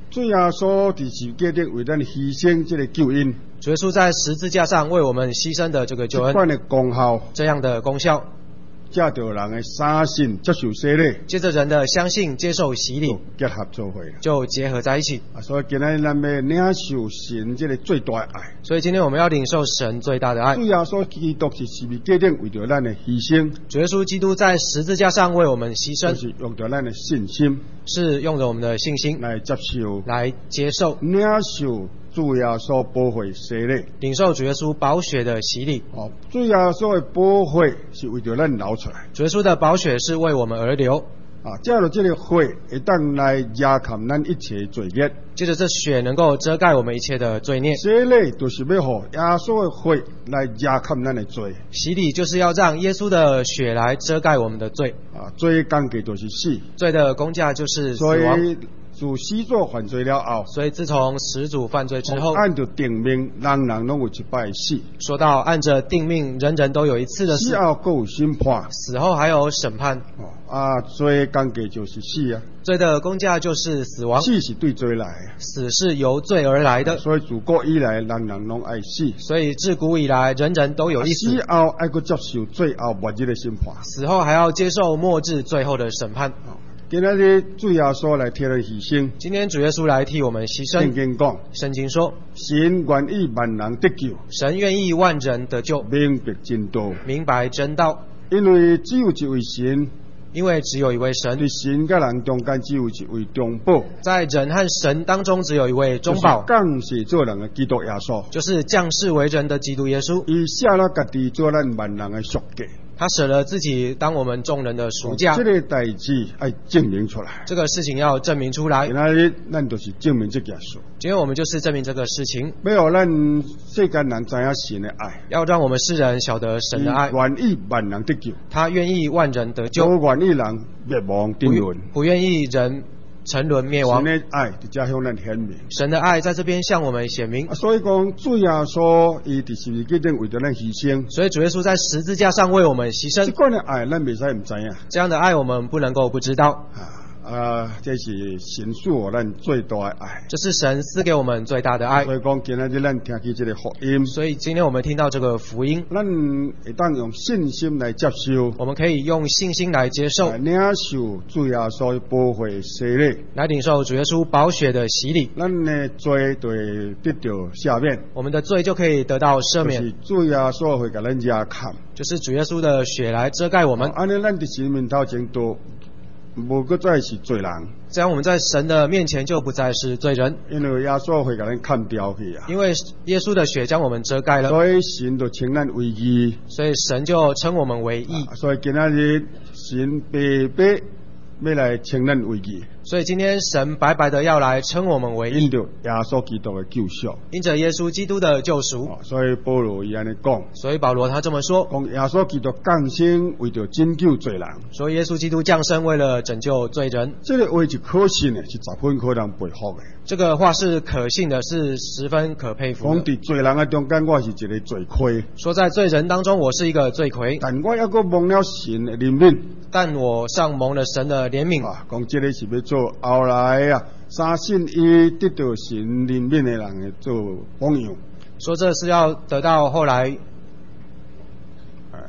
主耶稣伫十字架顶为咱牺牲这个救恩， 主耶稣在十字架上为我们牺牲的这个救恩， 这款的功效， 这样的功效， 借着人的相信接受洗礼， 接着人的相信接受洗礼， 结合做伙了。 就结合在一起。 啊，所以今日咱要领受神这个最大的爱。 所以今天我们要领受神最大的爱。 主耶稣基督是十字架顶为着咱的牺牲， 主耶稣基督在十字架上为我们牺牲， 就是用着咱的信心， 是用着我们的信心来接受、 来接受、 领受主耶稣宝血洗礼。 领受主耶稣宝血的洗礼。 哦，主耶稣的宝血是为着咱流出来。 主耶稣的宝血是为我们而流。 啊，借着这个血会当来压砍咱一切罪孽。 接着这血能够遮盖我们一切的罪孽。 洗礼就是要让耶稣的血来压砍咱的罪。 洗礼就是要让耶稣的血来遮盖我们的罪。 啊，罪的工价就是死。 罪的工价就是死亡。 所以自始祖犯罪了后， 所以自从始祖犯罪之后， 按着定命，人人拢有一摆死。 说到按着定命，人人都有一次的死。 死后还有审判， 死后还有审判。 哦啊，罪的工价就是死啊。 罪的工价就是死亡。 死是对罪来， 死是由罪而来的。 所以自古以来，人人拢爱死。 所以自古以来，人人都有一死。 死后还佫接受最后末日的审判。 死后还要接受末日最后的审判。 今天的主耶稣来替咱牺牲。 今天主耶稣来替我们牺牲。 圣经讲， 圣经说， 神愿意万人得救， 神愿意万人得救， 明白真道， 明白真道。 因为只有一位神， 因为只有一位神， 在神甲人中间只有一位中保， 在人和神当中只有一位中保， 降世做人的基督耶稣， 就是降世为人的基督耶稣。 伊舍了家己做咱万人的赎价。 他舍了自己当我们众人的赎价。 这个代志要证明出来。 这个事情要证明出来。 今日咱就是证明这件事。 今天我们就是证明这个事情。 要让咱世间人知影神的爱， 要让我们世人晓得神的爱。 愿意万人得救， 他愿意万人得救， 不愿意人灭亡沉沦， 不愿意人沉沦灭亡。 神的爱就加向咱显明。 神的爱在这边向我们显明。 啊、所以讲，主耶稣伊伫十字架顶为着咱牺牲。 所以主耶稣在十字架上为我们牺牲。 这款的爱，咱袂使唔知影。 这样的爱，我们不能够不知道。 啊啊，这是神赐我咱最大的爱。 这是神赐给我们最大的爱。 所以讲，今日咱听起这个福音。 所以今天我们听到这个福音， 咱会当用信心来接受。 我们可以用信心来接受， 来领受主耶稣的宝血洗礼， 来领受主耶稣宝血的洗礼。 咱的罪就会得到赦免， 我们的罪就可以得到赦免。 就是主耶稣会给咱遮砍， 就是主耶稣的血来遮盖我们。 安尼，咱伫神面头前都无搁再是罪人。 这样我们在神的面前就不再是罪人， 因为耶稣会给咱砍掉去啊。 因为耶稣的血将我们遮盖了， 所以神就称咱为义， 所以神就称我们为义。 啊、所以今仔日神白白要来称咱为义。 所以今天神白白的要来称我们为义， 因着耶稣基督的救赎， 因着耶稣基督的救赎。 哦、所以保罗伊安尼讲， 所以保罗他这么说， 讲耶稣基督降生为着拯救罪人， 说耶稣基督降生为了拯救罪人。 这个话是可信的，是十分可能佩服的。 这个话是可信的，是十分可佩服的。 讲伫罪人的中间，我是一个罪魁。 说在罪人当中，我是一个罪魁， 但我抑个蒙了神的怜悯， 但我上蒙了神的怜悯。 啊，讲这个是要做后来啊，相信伊得到神怜悯的人的做榜样。 说这是要得到后来， 哎，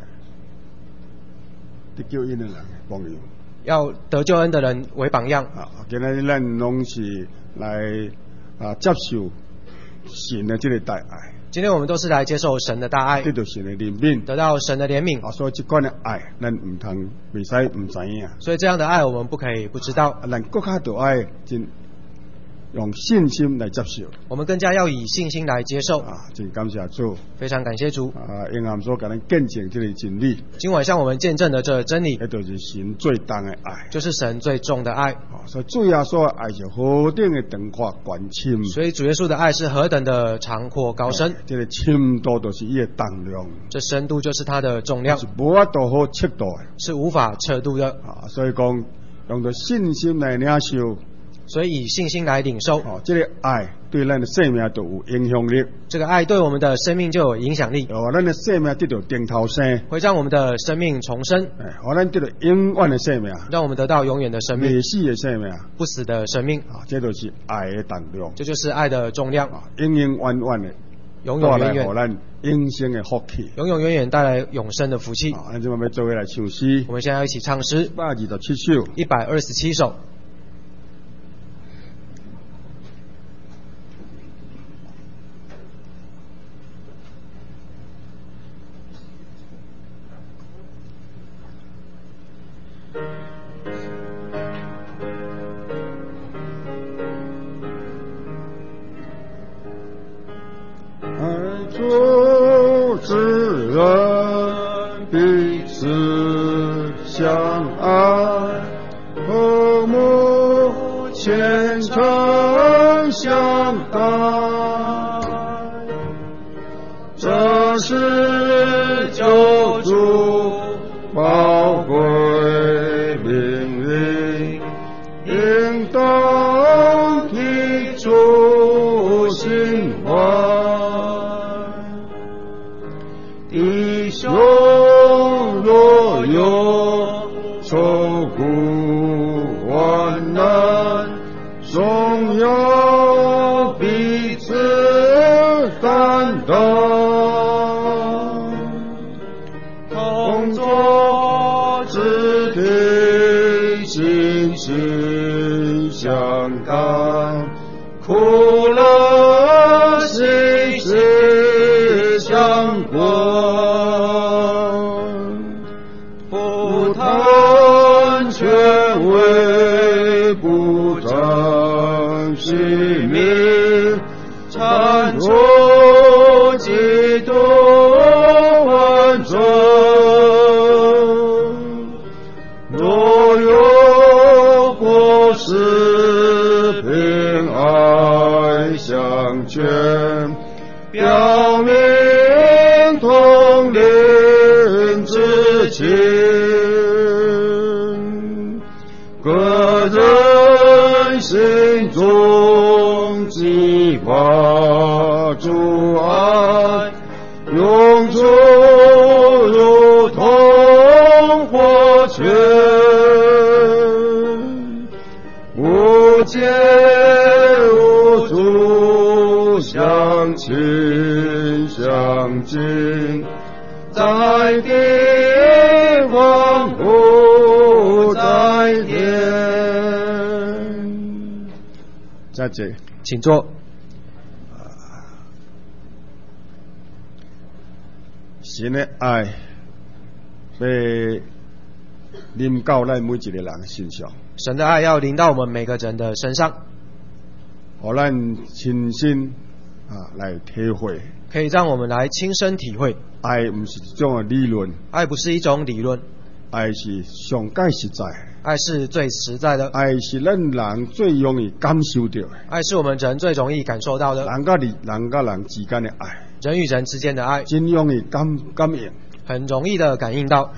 得救恩的人的榜样。 要得救恩的人为榜样。 啊，今日咱拢是来啊接受神的这个大爱。 今天我们都是来接受神的大爱， 得到神的怜悯， 得到神的怜悯。 啊，所以这款的爱，咱唔通袂使唔知影。 所以这样的爱，我们不可以不知道。 啊，咱更加要爱真用信心来接受。 我们更加要以信心来接受。 啊，真感谢主， 非常感谢主。 啊，因暗所给咱见证这个真理。 今晚向我们见证的这真理， 那就是神最重的爱， 就是神最重的爱。 啊，所以主耶稣的爱是何等的长阔宽深。 所以主耶稣的爱是何等的长阔高深。 这个深度就是伊的重量， 这深度就是它的重量， 是无法度好测度的， 是无法测度的。 啊，所以讲用着信心来领受。 所以以信心来领受。 哦，这个爱对咱的生命都有影响力。 这个爱对我们的生命就有影响力， 哦，咱的生命得到顶头生， 会让我们的生命重生， 哎，哦，咱得到永远的生命， 让我们得到永远的生命， 未死的生命， 不死的生命。 啊，这都是爱的重量， 这就是爱的重量， 啊，永永远远的， 永永远远， 带来咱永生的福气， 永永远远带来永生的福气。 啊，咱就要做伙来唱诗。 我们现在要一起唱诗， 一百二十七首， 一百二十七首。 主之人彼此相爱，和睦虔诚相待，这是救主宝贵命令，应当提出心怀。弟兄若有愁苦患难，总要彼此担当，同作肢体，心心相感，苦乐喜事相关，不贪权位，不争虚名，参透基督完整。若有过失，凭爱相劝，表明同灵之情，个人心中激发主爱，永驻如同火泉，无间无阻，相亲相近，在地万物在天。再见， 请坐。 神的爱被临到咱每一个人身上， 神的爱要临到我们每个人的身上， 让咱亲身啊来体会。 可以让我们来亲身体会。 爱不是一种理论， 爱不是一种理论， 爱是上界实在， 爱是最实在的， 爱是咱人最容易感受到的， 爱是我们人最容易感受到的， 人甲人人甲人之间的爱， 人与人之间的爱， 真容易感感应， 很容易的感应到。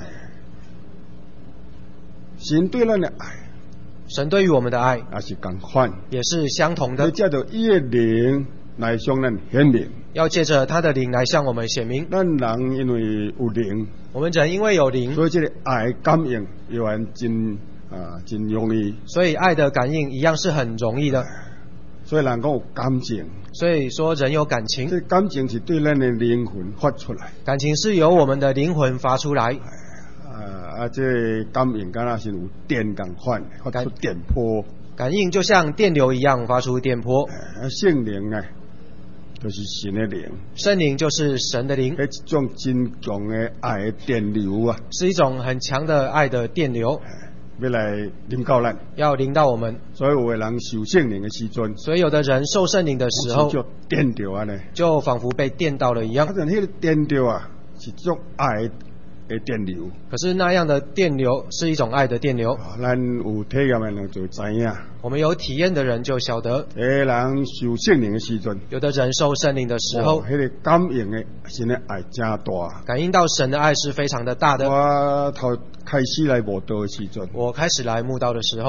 神对咱的爱， 神对于我们的爱也是同款， 也是相同的， 要借着伊的灵来向咱显明， 要借着他的灵来向我们显明。 咱人因为有灵， 我们人因为有灵， 所以这个爱感应有然真啊真容易， 所以爱的感应一样是很容易的。 所以人讲有感情， 所以说人有感情， 这感情是对咱的灵魂发出来， 感情是由我们的灵魂发出来。 啊啊，这感应敢若是有电共款，发出电波， 感应就像电流一样发出电波。 啊，圣灵呢，就是神的灵， 圣灵就是神的灵， 迄一种真强的爱的电流啊， 是一种很强的爱的电流， 要来临到咱， 要临到我们。 所以有的人受圣灵的时阵， 所以有的人受圣灵的时候， 就电到啊呢， 就仿佛被电到了一样。 啊，但迄个电到啊，是一种爱的电流。 可是那样的电流是一种爱的电流。 啊，咱有体验的人就知影。 我们有体验的人就晓得， 有的人受圣灵的时阵， 有的人受圣灵的时候， 迄、哦那个感应的神的爱真大， 感应到神的爱是非常的大的。 我头开始来慕道的时阵， 我开始来慕道的时候，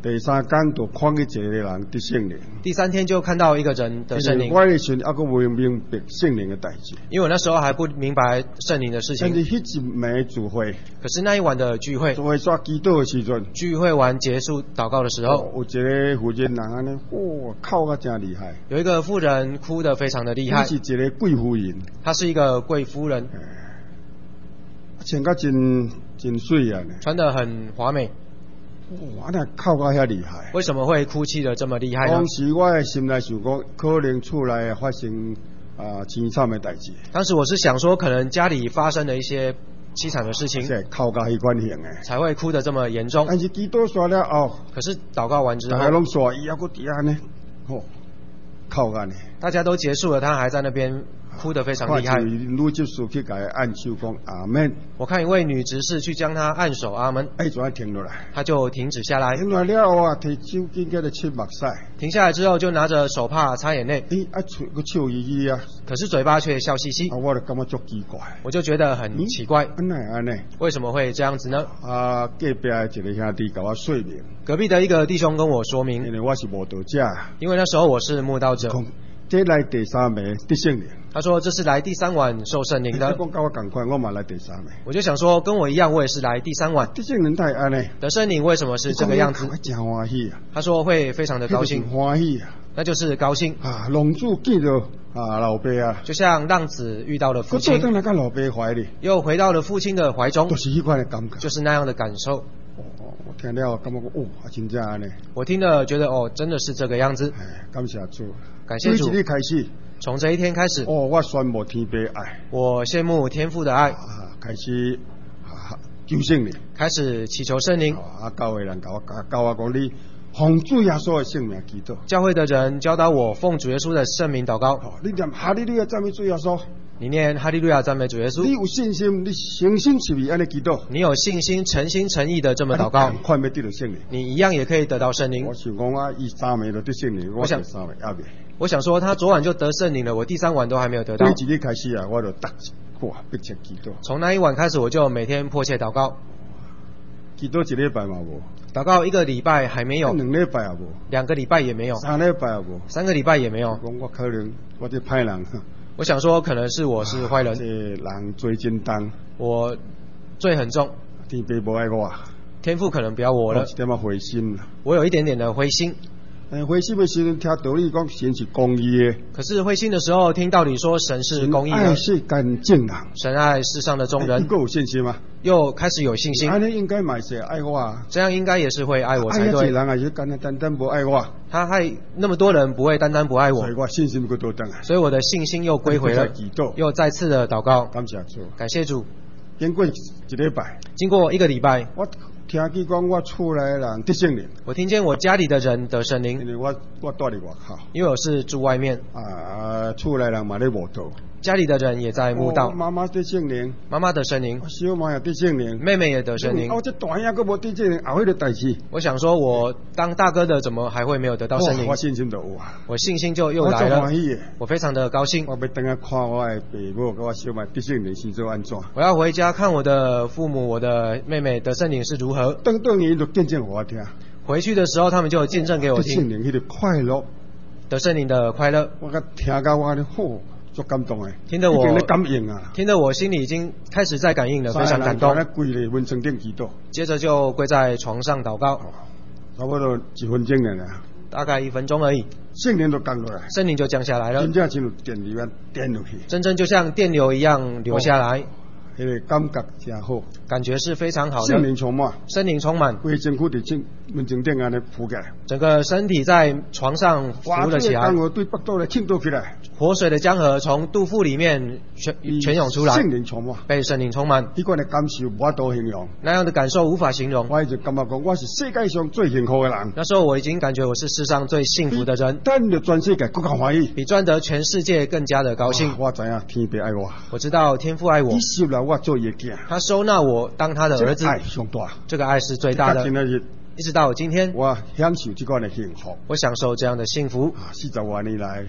第三天就看见一个人得圣灵。 第三天就看到一个人得圣灵。 我那时还阁未明白圣灵的代志， 因为我那时候还不明白圣灵的事情。 但是迄一暝聚会， 可是那一晚的聚会， 聚会煞祈祷的时阵， 聚会完结束祷告的时候， 有一个妇人人安尼，哇，哭得真厉害。 有一个妇人哭得非常的厉害。 她是一个贵妇人， 她是一个贵夫人， 穿甲真真水啊， 穿得很华美。 哇，那哭到遐厉害！ 为什么会哭泣的这么厉害呢？ 当时我的心内想讲，可能厝内发生啊凄惨的代志。 当时我是想说，可能家里发生了一些凄惨的事情， 是哭到迄款型的， 才会哭得这么严重。 但是祈祷煞了后， 可是祷告完之后， 大家拢煞伊还阁伫安尼，吼，哭安尼。 大家都结束了，他还在那边哭得非常厉害。 女执事去给他按手讲阿门。 我看一位女执事去将他按手阿门， 哎，就停落来， 他就停止下来。 停落来了后啊，摕手紧叫他擦目屎。 停下来之后，就拿着手帕擦眼泪。 咦，啊，嘴个笑嘻嘻啊， 可是嘴巴却笑嘻嘻。 啊，我就感觉足奇怪。 我就觉得很奇怪， 安尼安尼， 为什么会这样子呢？ 啊，隔壁的一个兄弟甲我说明， 隔壁的一个弟兄跟我说明， 因为我是慕道者， 因为那时候我是慕道者。 这来第三暝得圣灵。 他说这是来第三晚受圣灵的。 你讲跟我同款，我嘛来第三暝。 我就想说，跟我一样，我也是来第三晚。 得圣灵太安尼。 得圣灵为什么是这个样子？ 真欢喜啊！ 他说会非常的高兴。 欢喜啊！ 那就是高兴啊！龙主见到啊老爸啊， 就像浪子遇到了父亲， 回到老爸怀里， 又回到了父亲的怀中， 就是迄款的感觉， 就是那样的感受。 哦，我听了感觉哦，真正安尼。 我听了觉得哦，真的是这个样子。 哎，感谢主， 感谢主。 从这一开始， 从这一天开始， 哦，我宣布天父爱， 我羡慕天父的爱， 啊，开始啊求圣灵， 开始祈求圣灵。 啊，教会人教我教我讲你。奉主耶稣的圣名祈祷， 教会的人教导我奉主耶稣的圣名祷告。 哦、你念哈利路亚赞美主耶稣， 你念哈利路亚赞美主耶稣。 你有信心，你诚心实意安尼祈祷。 你有信心、诚心诚意的这么祷告， 快要得到圣灵。 你一样也可以得到圣灵。 我想讲啊，伊三暝就得圣灵，我想三暝也未。 我想说，他昨晚就得圣灵了，我第三晚都还没有得到。 从今日开始啊，我就逐哇迫切祈祷。 从那一晚开始，我就每天迫切祷告。 祈祷一礼拜嘛无， 祷告一个礼拜还没有， 两礼拜也无， 两个礼拜也没有， 三礼拜也无， 三个礼拜也没有。 讲我可能我这歹人， 我想说可能是我是坏人， 这人罪真重， 我罪很重， 天父无爱我， 天父可能不要我了， 我一点仔灰心啦， 我有一点点的灰心。 诶，灰心的时阵听道理讲神是公义的， 可是灰心的时候听道理说神是公义的， 爱世间正人， 神爱世上的众人， 你够有信心吗？ 又开始有信心， 安尼应该嘛是爱我啊， 这样应该也是会爱我才对。 爱一人还是简单单单不爱我， 他害那么多人不会单单不爱我， 所以我信心又倒转来， 所以我的信心又归回了，又再次的祷告， 感谢主， 感谢主。 经过一礼拜， 经过一个礼拜， 我听见讲我厝内人得圣灵， 我听见我家里的人得圣灵， 因为我我住伫外口， 因为我是住外面啊，厝内人嘛咧慕道。 家里的人也在慕道， 妈妈得圣灵， 妈妈得圣灵， 小妈也得圣灵， 妹妹也得圣灵。 哦，这大兄佫无得圣灵，后迄个代志。 我想说，我当大哥的怎么还会没有得到圣灵？ 我信心就有啊， 我信心就又来了， 我我非常的高兴。 我要等下看我的爸母跟我小妹得圣灵是做安怎？ 我要回家看我的父母、我的妹妹得圣灵是如何。 等等年就见证我听。 回去的时候，他们就见证给我听。 得圣灵迄个快乐， 得圣灵的快乐。 我甲听到我咧好。足感动诶， 听得我感应啊， 听得我心里已经开始在感应了，非常感动。 跪咧温床顶祈祷， 接着就跪在床上祷告， 差不多几分钟了啦， 大概一分钟而已， 圣灵就降落来， 圣灵就降下来了， 真正进入电流啊，电落去， 真正就像电流一样流下来。 迄个感觉真好， 感觉是非常好的。 圣灵充满， 圣灵充满， 规身躯伫正温床顶安尼浮起来， 整个身体在床上浮了起来。 江河对北斗来倾倒起来， 活水的江河从肚腹里面全全涌出来， 圣灵充满， 被圣灵充满。 迄款的感受无法度形容， 那样的感受无法形容。 我就感觉讲，我是世界上最幸福的人。 那时候我已经感觉我是世上最幸福的人， 赚得全世界更加欢喜， 比赚得全世界更加的高兴。 我知影天父爱我， 我知道天父爱我， 伊收纳我做伊的囝。 他收纳我当他的儿子， 这个爱上大， 这个爱是最大的。一直到今天， 我享受这款的幸福， 我享受这样的幸福。 啊，四十多年来，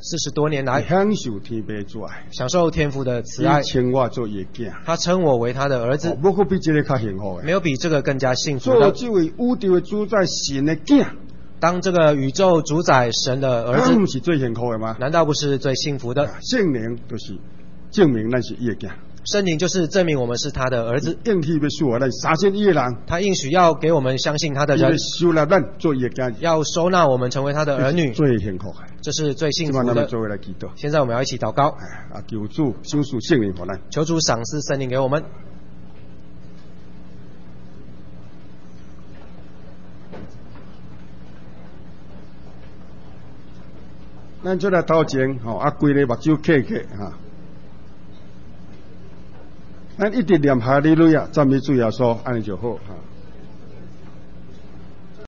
四十多年来享受天父之爱， 享受天父的慈爱， 伊称我做伊囝， 他称我为他的儿子， 无可比这个较幸福的。 没有比这个更加幸福做的。 这位宇宙的主宰神的囝， 当这个宇宙主宰神的儿子， 不是最幸福的吗？ 难道不是最幸福的？ 圣灵就是证明咱是伊的囝， 圣灵就是证明我们是他的儿子， 应许要使我咱相信伊的人， 他应许要给我们相信他的人， 收纳咱做伊的囝， 要收纳我们成为他的儿女， 最幸福的， 这是最幸福今晚咱的们做为来祈祷。 现在我们要一起祷告， 啊，求主赏赐圣灵给咱。 求主赏赐圣灵给我们。 咱出来头前，吼啊，规个目睭闭起哈。咱一直念哈利路亚，赞美主耶稣，安尼就好哈。